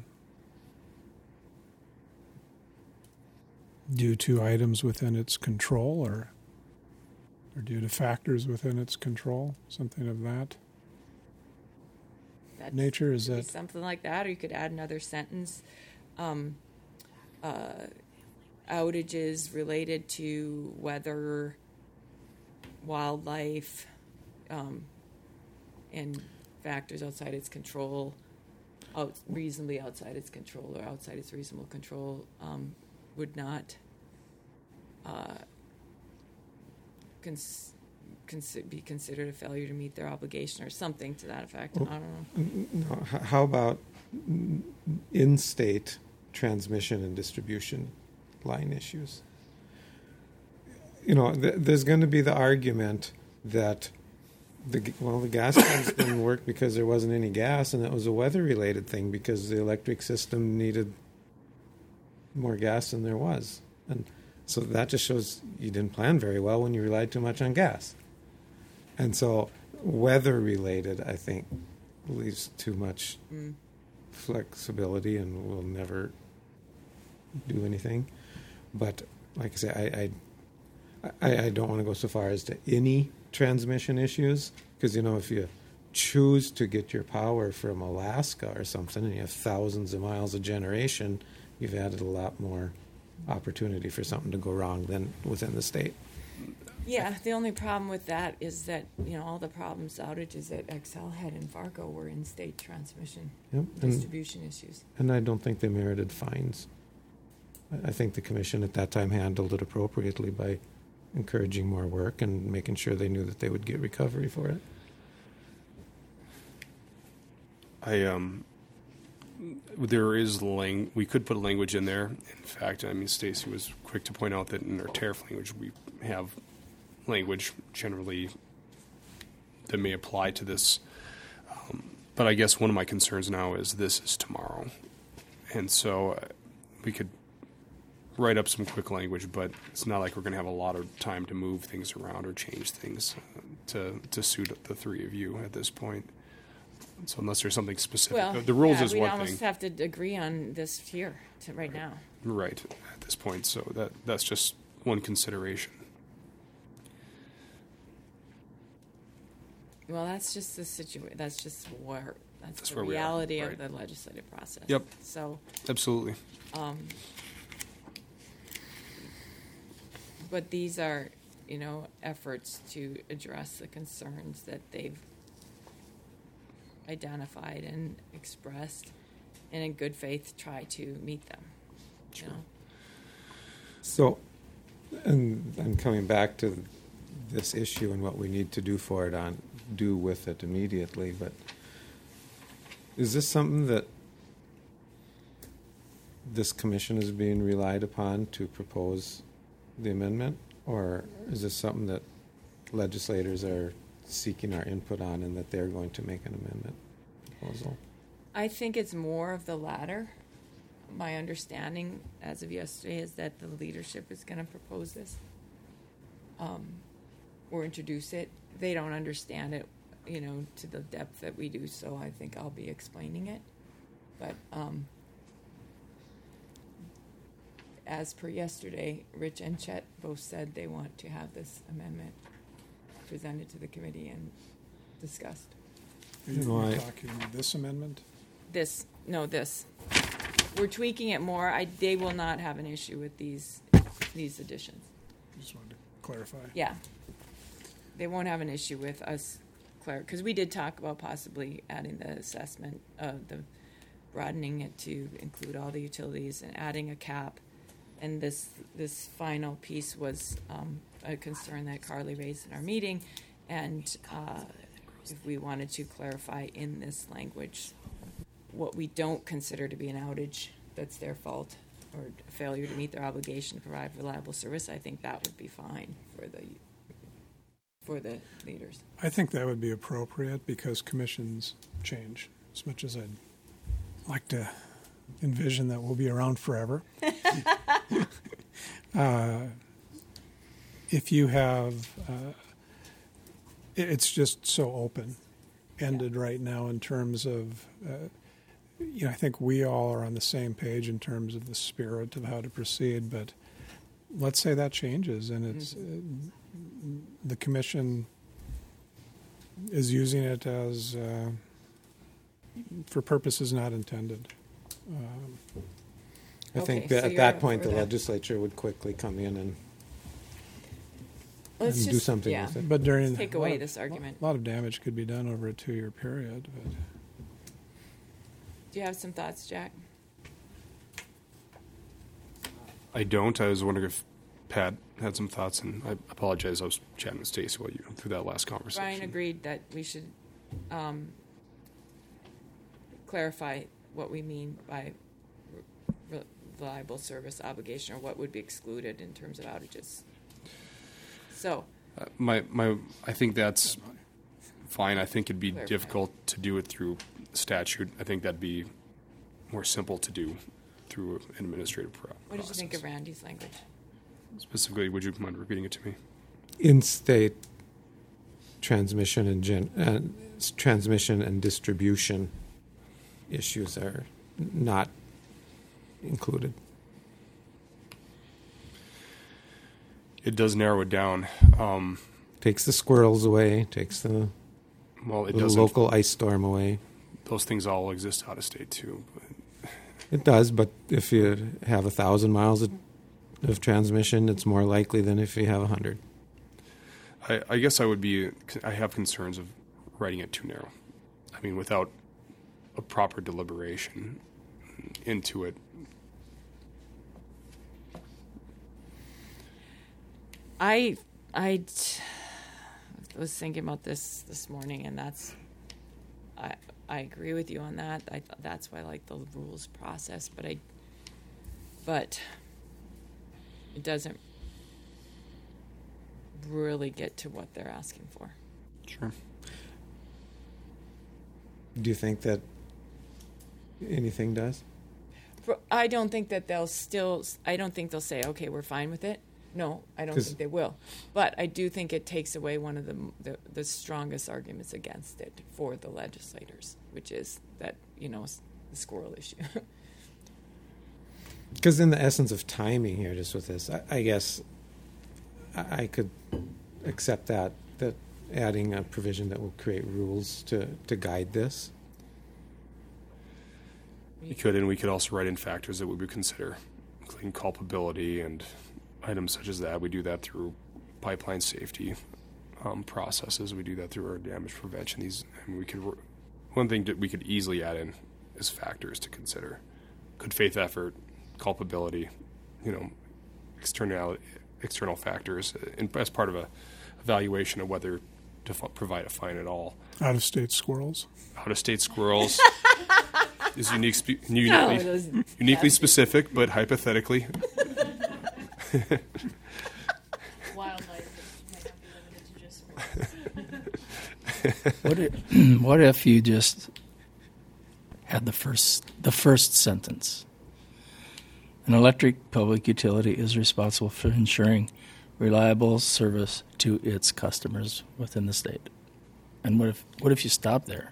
due to items within its control or or due to factors within its control, something of that That's, nature? Is that something like that? Or you could add another sentence. Um, uh, outages related to weather, wildlife, um, and factors outside its control, out, reasonably outside its control or outside its reasonable control, um, would not uh, cons- cons- be considered a failure to meet their obligation or something to that effect. Well, I don't know. No, h- how about in-state transmission and distribution line issues? You know, th- there's going to be the argument that the well, the gas lines didn't work because there wasn't any gas, and it was a weather-related thing because the electric system needed more gas than there was, and so that just shows you didn't plan very well when you relied too much on gas. And so, weather-related, I think, leaves too much mm. flexibility, and will never do anything. But like I say, I I, I, I don't want to go so far as to any transmission issues, because, you know, if you choose to get your power from Alaska or something and you have thousands of miles of generation, you've added a lot more opportunity for something to go wrong than within the state. Yeah, the only problem with that is that, you know, all the problems, outages that Excel had in Fargo were in-state transmission, Yep. And, distribution issues. and I don't think they merited fines. I I think the commission at that time handled it appropriately by encouraging more work and making sure they knew that they would get recovery for it. I um, there is lang. We could put language in there. In fact, I mean, Stacy was quick to point out that in our tariff language, we have language generally that may apply to this. Um, but I guess one of my concerns now is this is tomorrow, and so uh, we could write up some quick language, but it's not like we're going to have a lot of time to move things around or change things uh, to to suit the three of you at this point. So unless there's something specific, Well, the, the rules yeah, is we'd one almost thing, have to agree on this here to right now. right? At this point, so that that's just one consideration. Well, that's just the situation, that's just where, that's That's the where we are, reality of right. the legislative process. Yep. So, Absolutely. but these are, you know, efforts to address the concerns that they've identified and expressed, and in good faith try to meet them. You know? So, and I'm coming back to this issue and what we need to do for it on, do with it immediately, but is this something that this commission is being relied upon to propose the amendment? Or is this something that legislators are seeking our input on and that they're going to make an amendment proposal? I think it's more of the latter. My understanding as of yesterday is that the leadership is going to propose this um, or introduce it. They don't understand it, you know, to the depth that we do, so I think I'll be explaining it. But um, as per yesterday, Rich and Chet both said they want to have this amendment presented to the committee and discussed. Are you No, I- talking this amendment? This, no, this. We're tweaking it more. I, they will not have an issue with these, these additions. Just wanted to clarify. Yeah. They won't have an issue with us, Claire, because we did talk about possibly adding the assessment, uh, the broadening it to include all the utilities and adding a cap. And this, this final piece was um, a concern that Carly raised in our meeting. And uh, if we wanted to clarify in this language what we don't consider to be an outage that's their fault or failure to meet their obligation to provide reliable service, I think that would be fine for the for the leaders. I think that would be appropriate because commissions change. As much as I'd like to envision that we'll be around forever. uh, if you have, uh, it- it's just so open-ended right now in terms of, uh, you know, I think we all are on the same page in terms of the spirit of how to proceed, but let's say that changes and it's uh, the commission is using it as uh, for purposes not intended. Um, I think Okay, that so at you're that up point, for the that. legislature would quickly come in and, Let's and do just- something yeah. with it. but during Take a lot away of- this argument. A lot of damage could be done over a two-year period. But Do you have some thoughts, Jack? I don't. I was wondering if Pat had some thoughts, and I apologize. I was chatting with Stacy while you through that last conversation. Brian agreed that we should um, clarify what we mean by re- reliable service obligation, or what would be excluded in terms of outages. So, Uh, my my, I think that's fine. I think it'd be Clarify. difficult to do it through statute. I think that'd be more simple to do through an administrative pro- process. what did you think of Randy's language? Specifically, would you mind repeating it to me? In-state transmission and gen, uh, s- transmission and distribution issues are not included. It does narrow it down. Um, Takes the squirrels away, takes the well, it little doesn't. local ice storm away. Those things all exist out of state too. But It does, but if you have a thousand miles of of transmission, it's more likely than if you have one hundred. I, I guess I would be, I have concerns of writing it too narrow. I mean, without a proper deliberation into it. I I t- was thinking about this this morning, and that's I I agree with you on that. I that's why I like the rules process, but I but it doesn't really get to what they're asking for. Sure. Do you think that anything does? For, I don't think that they'll still. I don't think they'll say, "Okay, we're fine with it." No, I don't 'Cause- think they will. But I do think it takes away one of the, the the strongest arguments against it for the legislators, which is that, you know, s- the squirrel issue. Because in the essence of timing here, just with this, I, I guess I, I could accept that, that adding a provision that will create rules to, to guide this. We could, and we could also write in factors that we would consider, including culpability and items such as that. We do that through pipeline safety um, processes. We do that through our damage prevention. These, I mean, we could. One thing that we could easily add in is factors to consider: good faith effort, culpability, you know, external external factors, and as part of a evaluation of whether to f- provide a fine at all. Out of state squirrels. Out of state squirrels is unique, spe- No, uniquely, it was- uniquely specific, but hypothetically. Wildlife might not be limited to just What if, what if you just had the first the first sentence? An electric public utility is responsible for ensuring reliable service to its customers within the state. And what if what if you stop there?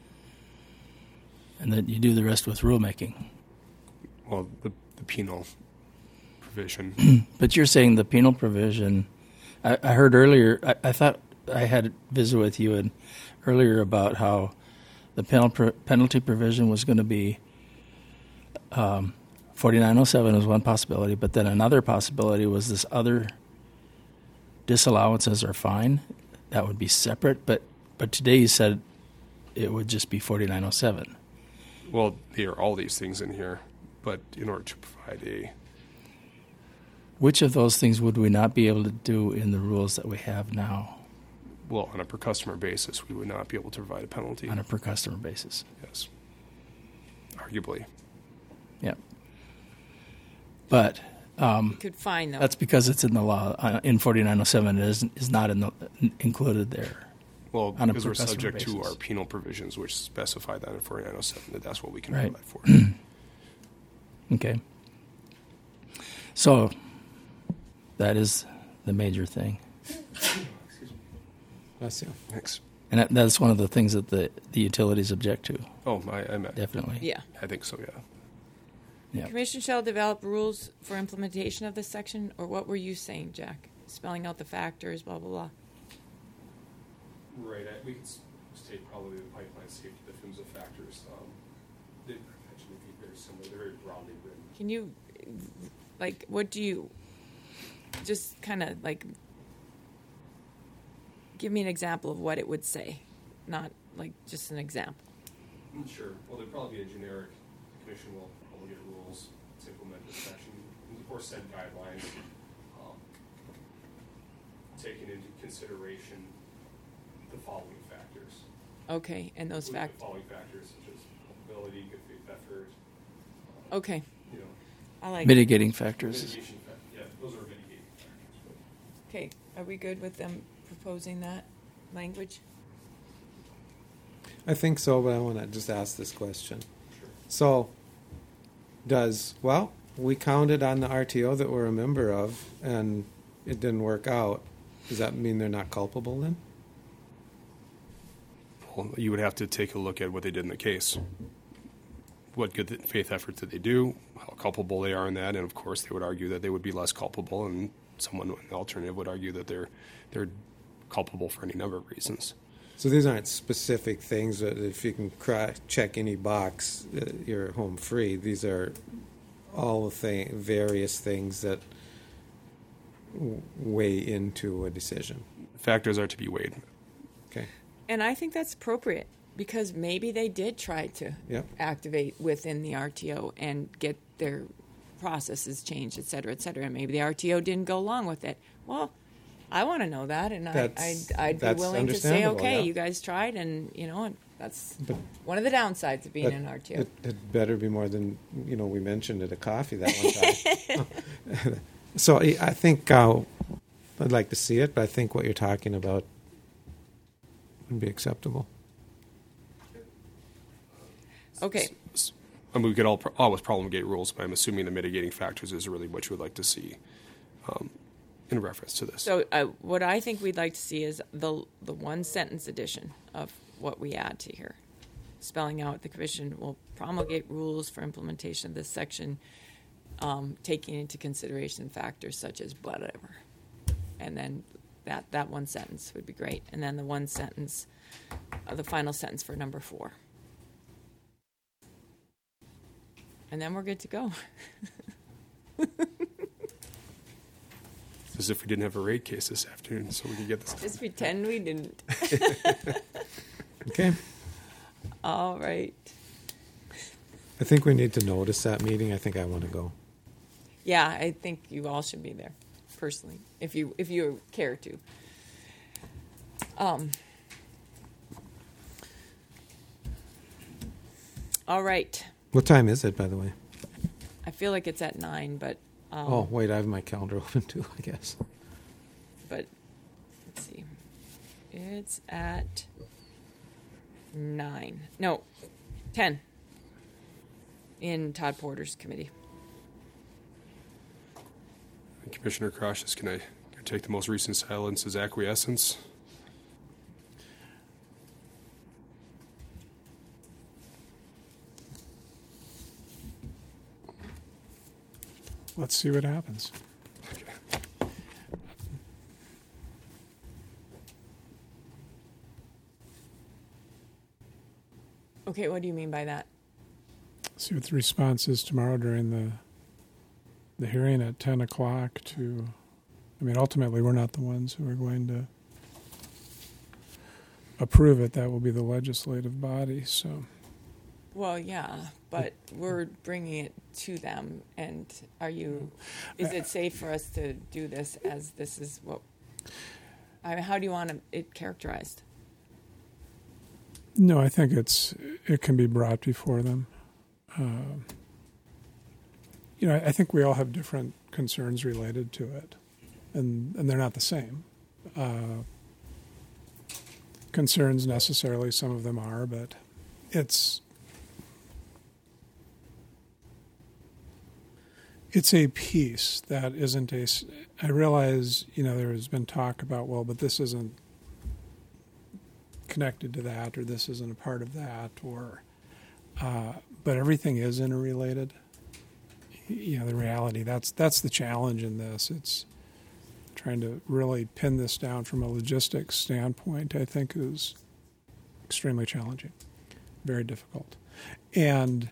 And then you do the rest with rulemaking. Well, the, the penal provision. But you're saying the penal provision. I, I heard earlier. I, I thought I had visited with you and earlier about how the penal, penalty provision was going to be um, forty-nine oh seven was one possibility, but then another possibility was this other disallowances or fine that would be separate. But but today you said it would just be forty-nine oh seven. Well, there are all these things in here, but in order to provide a Which of those things would we not be able to do in the rules that we have now well, on a per customer basis, we would not be able to provide a penalty. on a per customer basis? Yes, arguably. Yeah. But um, You could fine them. that's because it's in the law. Uh, in forty-nine oh seven, it is, is not in the, included there. Well, On a because per we're customer subject to basis. our penal provisions, which specify that in forty-nine oh seven, that that's what we can Right. provide for. Okay. So that is the major thing. Bless you. Thanks. And that, that's one of the things that the, the utilities object to, Oh, I, I meant. definitely. Yeah. I think so. Yeah. Yeah. Commission shall develop rules for implementation of this section, or what were you saying, Jack? Spelling out the factors, blah, blah, blah. Right. We could state probably the pipeline safety, the PHMSA factors. Um, the prevention would be very similar. They're very broadly written. Can you, like, what do you, just kind of like, give me an example of what it would say, not like just an example. Sure. Well, there'd probably be a generic, the commission will promulgate rules to implement this section, and of course set guidelines, um, taking into consideration the following factors. Okay, and those Including fact, The following factors such as culpability, good faith effort, okay, you know, I like it. Mitigating factors. mitigation, fa- yeah, those are mitigating factors. Okay, are we good with them proposing that language? I think so, but I want to just ask this question. Sure. So, does, well, we counted on the R T O that we're a member of, and it didn't work out. Does that mean they're not culpable then? Well, you would have to take a look at what they did in the case. What good faith effort did they do? How culpable they are in that, and of course, they would argue that they would be less culpable, and someone, an alternative, would argue that they're they're culpable for any number of reasons. So these aren't specific things that if you can cra- check any box, uh, you're home free. These are all the thing, various things that w- weigh into a decision. Factors are to be weighed. Okay. And I think that's appropriate because maybe they did try to Yep. activate within the R T O and get their processes changed, et cetera, et cetera. And maybe the R T O didn't go along with it. Well, I want to know that, and I, I'd, That's- I'd be that's willing to say, understandable, okay, yeah. you guys tried, and you know, and that's But- one of the downsides of being But an R T O. It, it better be more than, you know, we mentioned at a coffee that one time. So I I think uh, I'd like to see it, but I think what you're talking about would be acceptable. Okay, I mean, we could all pro- always promulgate rules, but I'm assuming the mitigating factors is really what you would like to see um, in reference to this. so uh, what I think we'd like to see is the the one sentence edition of what we add to here, spelling out the commission will promulgate rules for implementation of this section, um, taking into consideration factors such as whatever, and then that that one sentence would be great, and then the one sentence, uh, the final sentence for number four, and then we're good to go. As if we didn't have a rate case this afternoon, so we could get this. Just pretend we didn't. Okay. All right. I think we need to notice that meeting. I think I want to go. Yeah, I think you all should be there, personally, if you if you care to. Um. All right. What time is it, by the way? I feel like it's at nine, but um, Oh, wait, I have my calendar open too, I guess. but let's see. It's at nine. No, ten. In Todd Porter's committee. Commissioner Cautious, can I take the most recent silence as acquiescence? Let's see what happens. Okay, what do you mean by that? See what the response is tomorrow during the the hearing at ten o'clock. To, I mean, ultimately, we're not the ones who are going to approve it. That will be the legislative body. So, Well, yeah, but we're bringing it to them, and are you, is it safe for us to do this as this is what, I mean, how do you want it characterized? no, I think it's it can be brought before them. Uh, you know, I think we all have different concerns related to it, and and they're not the same. Uh, concerns necessarily, some of them are, but it's it's a piece that isn't a. s- I realize, you know, there has been talk about, well, but this isn't connected to that, or this isn't a part of that, or uh, but everything is interrelated. You know, the reality, that's that's the challenge in this. It's trying to really pin this down from a logistics standpoint, I think, is extremely challenging, very difficult. And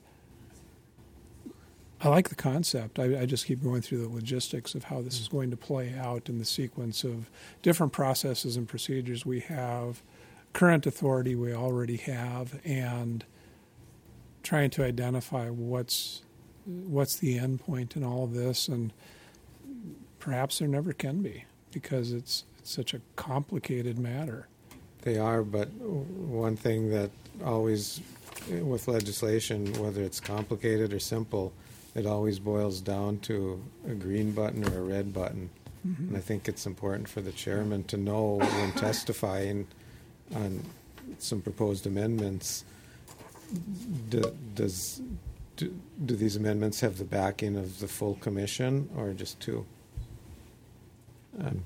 I like the concept. I, I just keep going through the logistics of how this is going to play out in the sequence of different processes and procedures we have, current authority we already have, and trying to identify what's what's the end point in all of this. And perhaps there never can be, because it's, it's such a complicated matter. They are, but one thing that always, with legislation, whether it's complicated or simple, it always boils down to a green button or a red button. Mm-hmm. And I think it's important for the chairman to know when testifying on some proposed amendments, do, does do, do these amendments have the backing of the full commission or just two? Um,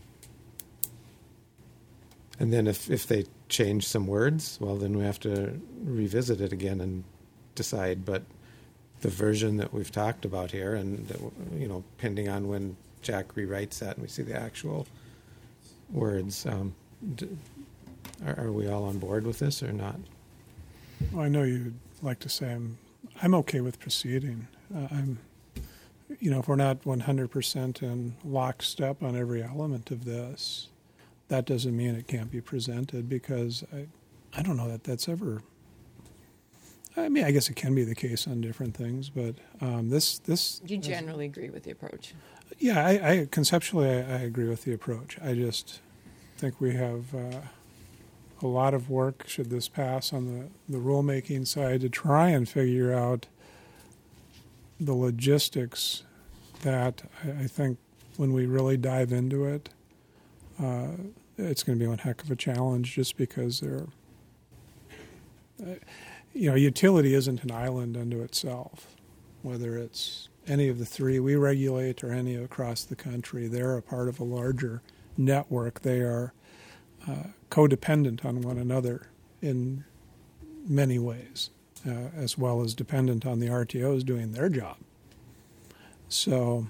and then if, if they change some words, well, then we have to revisit it again and decide. But the version that we've talked about here, and that, you know, pending on when Jack rewrites that and we see the actual words, um, d- are, are we all on board with this or not? Well, I know you'd like to say I'm I'm okay with proceeding. Uh, I'm you know, if we're not one hundred percent in lockstep on every element of this, that doesn't mean it can't be presented, because I, I don't know that that's ever. I mean, I guess it can be the case on different things, but um, this this. You generally agree with the approach. Yeah, I, I conceptually I, I agree with the approach. I just think we have uh, a lot of work, should this pass, on the, the rulemaking side to try and figure out the logistics that I, I think when we really dive into it, uh, it's going to be one heck of a challenge, just because they're, uh, you know, utility isn't an island unto itself. Whether it's any of the three we regulate or any across the country, they're a part of a larger network. They are uh, codependent on one another in many ways, uh, as well as dependent on the R T Os doing their job. So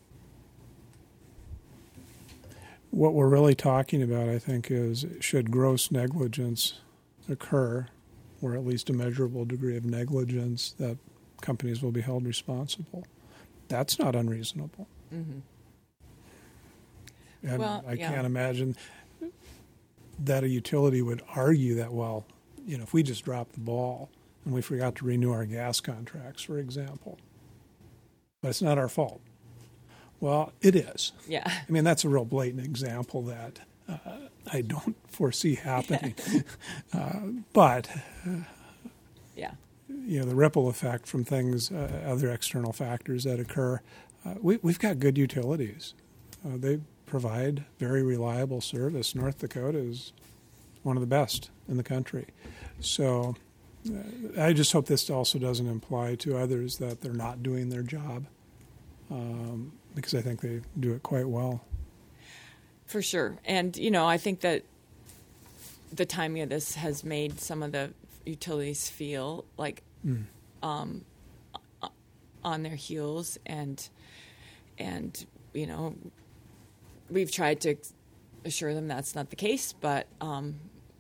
what we're really talking about, I think, is should gross negligence occur, or at least a measurable degree of negligence, that companies will be held responsible. That's not unreasonable. Mm-hmm. And Well, I yeah. can't imagine that a utility would argue that, well, you know, if we just dropped the ball and we forgot to renew our gas contracts, for example, but it's not our fault. Well, it is. Yeah. I mean, that's a real blatant example that uh, I don't foresee happening. uh, but, Yeah. you know, the ripple effect from things, uh, other external factors that occur, uh, we, we've got good utilities. Uh, they provide very reliable service. North Dakota is one of the best in the country. So uh, I just hope this also doesn't imply to others that they're not doing their job, um, because I think they do it quite well. For sure. And, you know, I think that the timing of this has made some of the utilities feel like Mm. um, on their heels, and, and you know, we've tried to assure them that's not the case, but, um,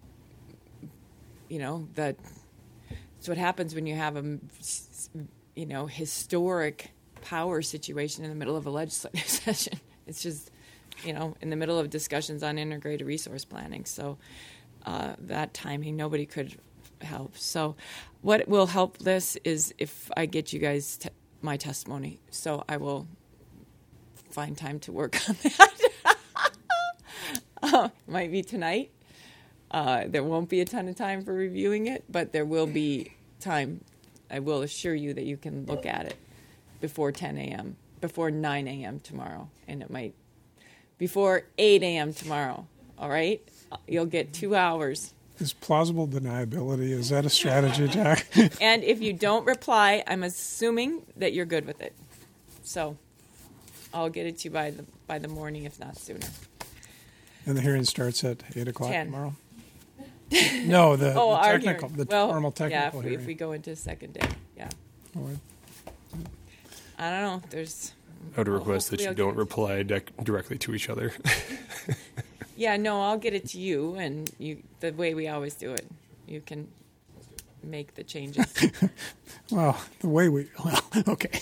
you know, that it's what happens when you have a, you know, historic power situation in the middle of a legislative session. It's just, you know, in the middle of discussions on integrated resource planning. So uh, that timing, nobody could help. So what will help this is if I get you guys te- my testimony. So I will find time to work on that. uh, might be tonight. Uh, there won't be a ton of time for reviewing it, but there will be time. I will assure you that you can look at it before ten a.m., before nine a.m. tomorrow, and it might before eight a.m. tomorrow. All right? You'll get two hours. Is plausible deniability, is that a strategy, Jack? And if you don't reply, I'm assuming that you're good with it. So I'll get it to you by the by the morning, if not sooner. And the hearing starts at eight o'clock ten. tomorrow? No, the, Oh, the our technical, hearing. the well, formal yeah, technical if we, hearing. if we go into second day, yeah. All right. I don't know. There's. I would request that hopefully you I'll don't get it. reply dec- directly to each other. Yeah, no, I'll get it to you, and you the way we always do it. You can make the changes. Well, the way we, well, okay.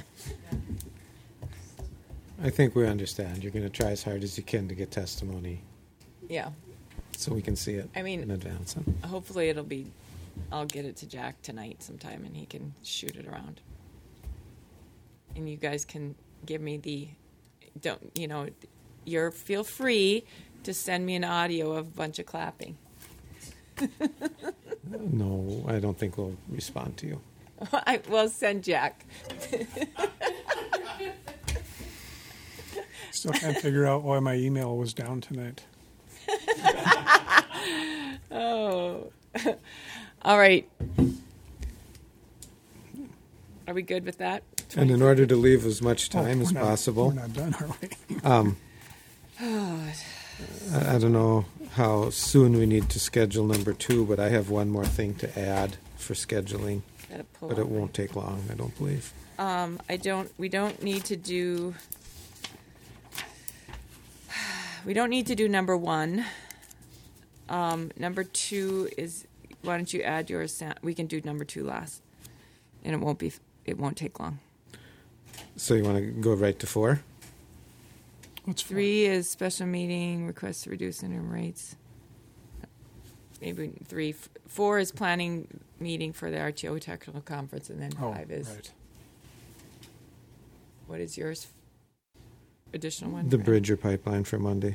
I think we understand. You're going to try as hard as you can to get testimony Yeah. so we can see it I mean- in advance. Hopefully it'll be. I'll get it to Jack tonight sometime, and he can shoot it around. And you guys can give me the. Don't you know? You're feel free to send me an audio of a bunch of clapping. No, I don't think we'll respond to you. I will send Jack. Still can't figure out why my email was down tonight. Oh. All right. Are we good with that? And in order to leave as much Oh, time as we're not- possible, We're not done, are we? um, I, I don't know how soon we need to schedule number two, but I have one more thing to add for scheduling, Gotta pull but it up. won't take long, I don't believe. Um, I don't. We don't need to do. We don't need to do number one. Um, number two is. Why don't you add yours? Sam? We can do number two last, and it won't be. It won't take long. So you want to go right to four? What's four? Three is special meeting, request to reduce interim rates. Maybe three. F- Four is planning meeting for the R T O technical conference, and then Oh, five is, right. what is yours? Additional one? The Fran? Bridger pipeline for Monday.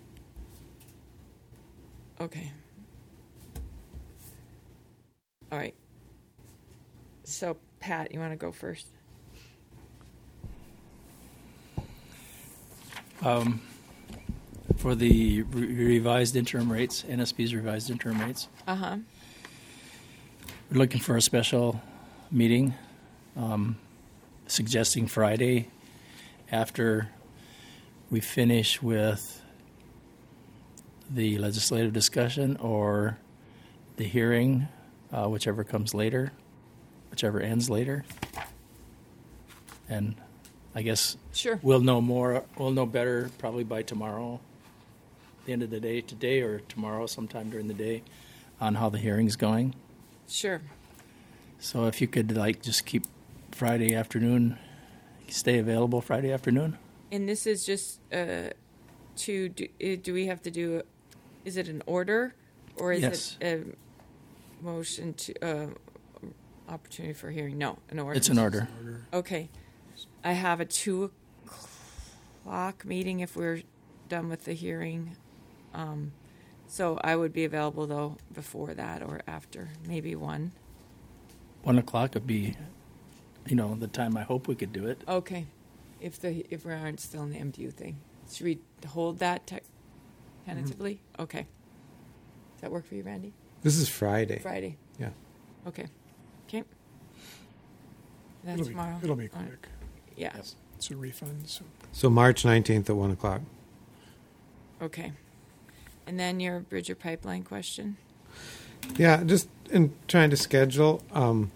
Okay. All right. So, Pat, you want to go first? Um, for the re- revised interim rates, N S B's revised interim rates, Uh-huh. we're looking for a special meeting, um, suggesting Friday after we finish with the legislative discussion or the hearing, uh, whichever comes later, whichever ends later. And I guess Sure. we'll know more, we'll know better probably by tomorrow, the end of the day, today or tomorrow, sometime during the day, on how the hearing's going. Sure. So if you could, like, just keep Friday afternoon, stay available Friday afternoon? And this is just uh, to do, uh, do we have to do, is it an order or is Yes. it a motion to, uh, opportunity for hearing? No, an order. It's an order. Okay. I have a two o'clock meeting if we're done with the hearing. Um, so I would be available though before that or after, maybe one. One o'clock would be, you know, the time I hope we could do it. Okay. If the if we aren't still in the M D U thing, should we hold that te- tentatively? Mm-hmm. Okay. Does that work for you, Randy? This is Friday. Friday. Yeah. Okay. Okay. That's It'll be, tomorrow. it'll be All right. quick. Yeah. It's a refund. So. So March nineteenth at one o'clock. Okay. And then your Bridger pipeline question. Yeah, just in trying to schedule, um,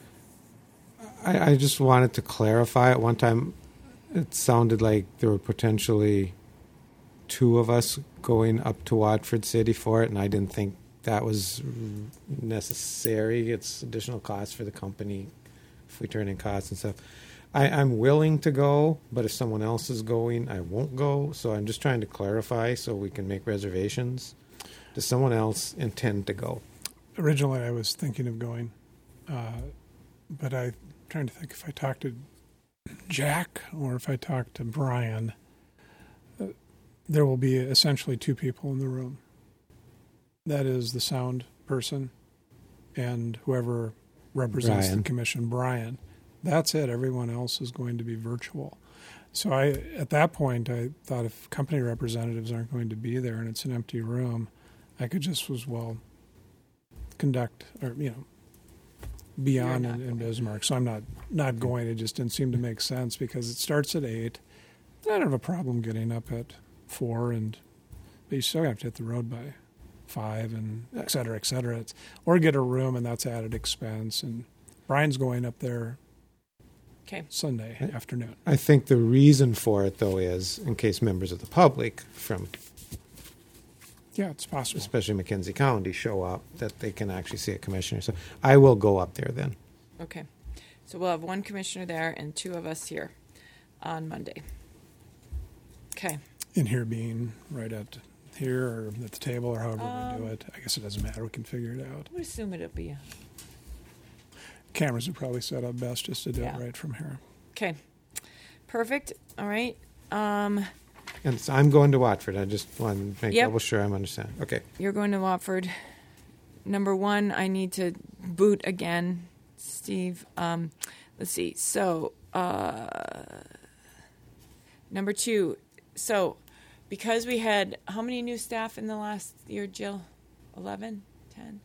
I, I just wanted to clarify. At one time, it sounded like there were potentially two of us going up to Watford City for it, and I didn't think that was necessary. It's additional cost for the company if we turn in costs and stuff. I, I'm willing to go, but if someone else is going, I won't go. So I'm just trying to clarify so we can make reservations. Does someone else intend to go? Originally, I was thinking of going, uh, but I'm trying to think if I talked to Jack or if I talked to Brian. Uh, there will be essentially two people in the room. That is the sound person and whoever represents Brian. the commission, Brian. That's it. Everyone else is going to be virtual. So I, at that point, I thought if company representatives aren't going to be there and it's an empty room, I could just as well conduct, or you know, be on in, in Bismarck. So I'm not not going. It just didn't seem to make sense because it starts at eight. I don't have a problem getting up at four, and but you still have to hit the road by five, and et cetera, et cetera. It's, or get a room, and that's added expense. And Brian's going up there Okay. Sunday afternoon. I think the reason for it, though, is in case members of the public from Yeah, it's possible. especially Mackenzie County show up, that they can actually see a commissioner. So I will go up there then. Okay. So we'll have one commissioner there and two of us here on Monday. Okay. In here being right at here or at the table or however Um, we do it. I guess it doesn't matter. We can figure it out. I would assume it'll be. Cameras are probably set up best just to do Yeah. it right from here. Okay. Perfect. All right. Um, And so I'm going to Watford. I just want to make Yep. double sure I'm understanding. Okay. you're going to Watford. Number one, I need to boot again, Steve. Um, let's see. So, uh, number two. So, because we had how many new staff in the last year, Jill? eleven? ten?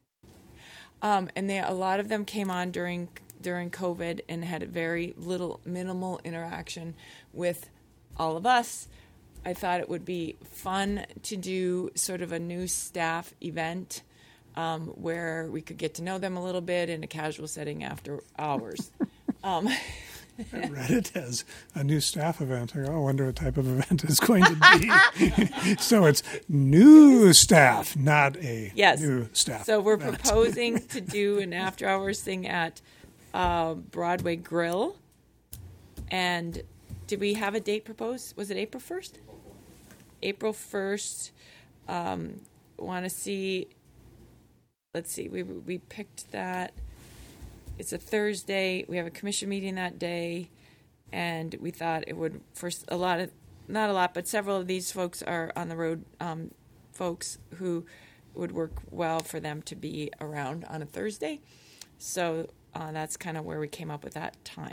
Um, and they, a lot of them came on during during COVID and had very little, minimal interaction with all of us. I thought it would be fun to do sort of a new staff event um, where we could get to know them a little bit in a casual setting after hours. um, I read it as a new staff event. I go, oh, I wonder what type of event it's going to be. So it's new staff, not a Yes. new staff. So we're event. proposing to do an after hours thing at uh, Broadway Grill. And did we have a date proposed? Was it April first? April first. Um, want to see, let's see, we, we picked that. It's a Thursday. We have a commission meeting that day. And we thought it would, for a lot of, not a lot, but several of these folks are on the road, um, folks who would work well for them to be around on a Thursday. So uh, that's kind of where we came up with that time.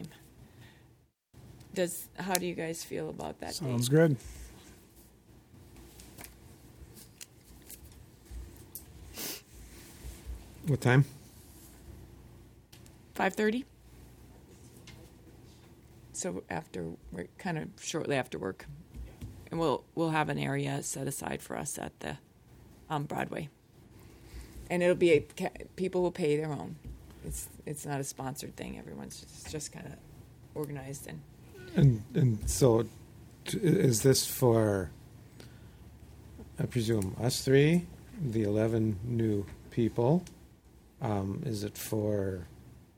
Does, how do you guys feel about that date? Sounds good. What time? five thirty? So after, we're kind of shortly after work. And we'll we'll have an area set aside for us at the um, Broadway. And it'll be, a, people will pay their own. It's it's not a sponsored thing. Everyone's just, just kind of organized. And And and so, t- is this for, I presume, us three, the eleven new people? Um, is it for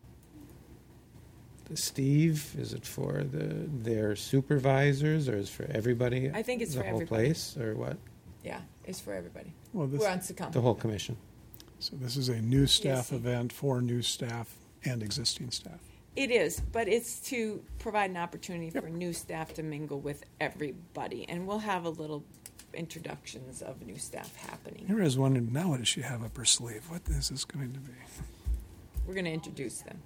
Steve? Is it for the their supervisors, or is it for everybody? I think it's the for whole everybody. place, or what? yeah, it's for everybody. Well, this, Who wants to come? The whole commission. so this is a new staff Yes. event for new staff and existing staff. It is, but it's to provide an opportunity for new staff to mingle with everybody. And we'll have a little introductions of new staff happening. Here is wondering, now what does she have up her sleeve? What is this going to be? We're going to introduce them.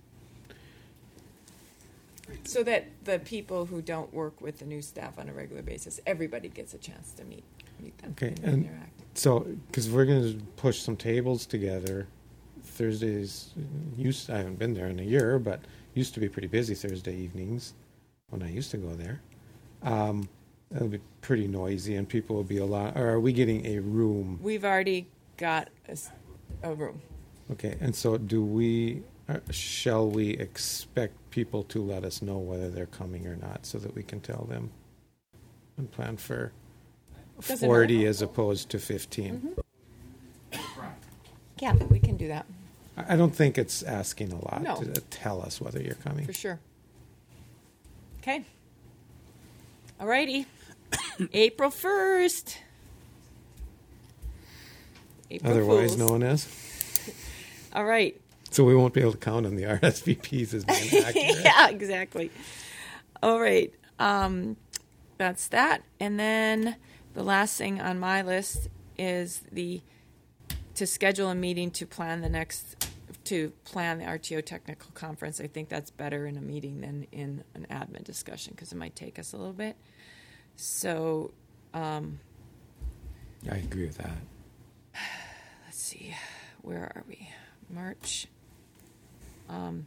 So that the people who don't work with the new staff on a regular basis, everybody gets a chance to meet, meet them Okay, and and interact. so because we're going to push some tables together. Thursdays used I haven't been there in a year, but used to be pretty busy Thursday evenings when I used to go there. Um, it'll be pretty noisy, and people will be a lot. Or are we getting a room? We've already got a, s- a room. Okay, and so do we? Uh, shall we expect people to let us know whether they're coming or not, so that we can tell them and plan for Doesn't forty hurt. as opposed to fifteen? Yeah, we can do that I I don't think it's asking a lot No. to tell us whether you're coming. for sure. Okay. All righty. April first. April Otherwise Fools. known as. All right. So we won't be able to count on the R S V Ps as being accurate. Yeah, exactly. All right. Um, that's that. And then the last thing on my list is the to schedule a meeting to plan the next to plan the R T O technical conference. I think that's better in a meeting than in an admin discussion because it might take us a little bit. So um, I agree with that. let's see, where are we? March. Um,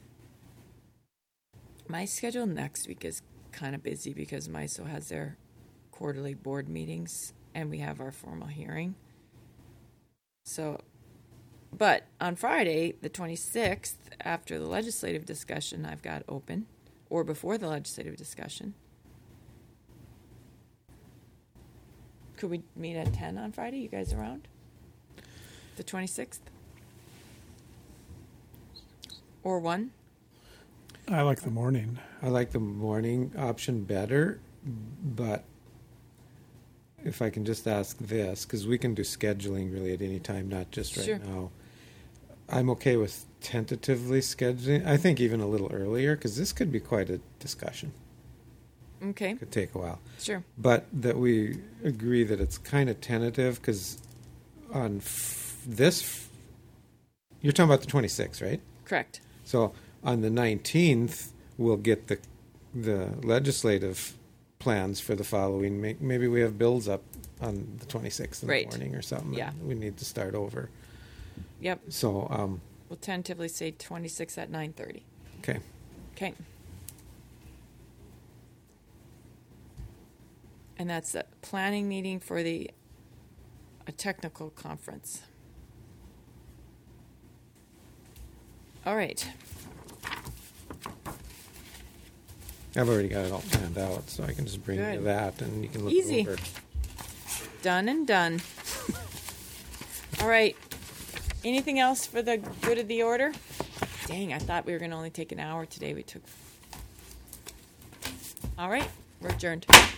my schedule next week is kind of busy because M I S O has their quarterly board meetings and we have our formal hearing. So, but on Friday, the twenty-sixth, after the legislative discussion, I've got open, or before the legislative discussion. Could we meet at ten on Friday? You guys around? The twenty-sixth? Or one? I like the morning. I like the morning option better, but if I can just ask this, because we can do scheduling really at any time, not just right Sure. now. I'm okay with tentatively scheduling. I think even a little earlier, because this could be quite a discussion. Okay, Could take a while. sure. But that we agree that it's kind of tentative, because on f- this, f- you're talking about the twenty-sixth, right? Correct. So on the nineteenth, we'll get the the legislative plans for the following. May- Maybe we have bills up on the twenty-sixth in Right. the morning or something. Yeah. and we need to start over. Yep. So, um, We'll tentatively say twenty-six at nine thirty. okay. Okay. And that's a planning meeting for the a technical conference. All right. I've already got it all planned out, so I can just bring you Good. that, and you can look Easy. over. Done and done. All right. Anything else for the good of the order? Dang, I thought we were going to only take an hour today. We took All right, we're adjourned.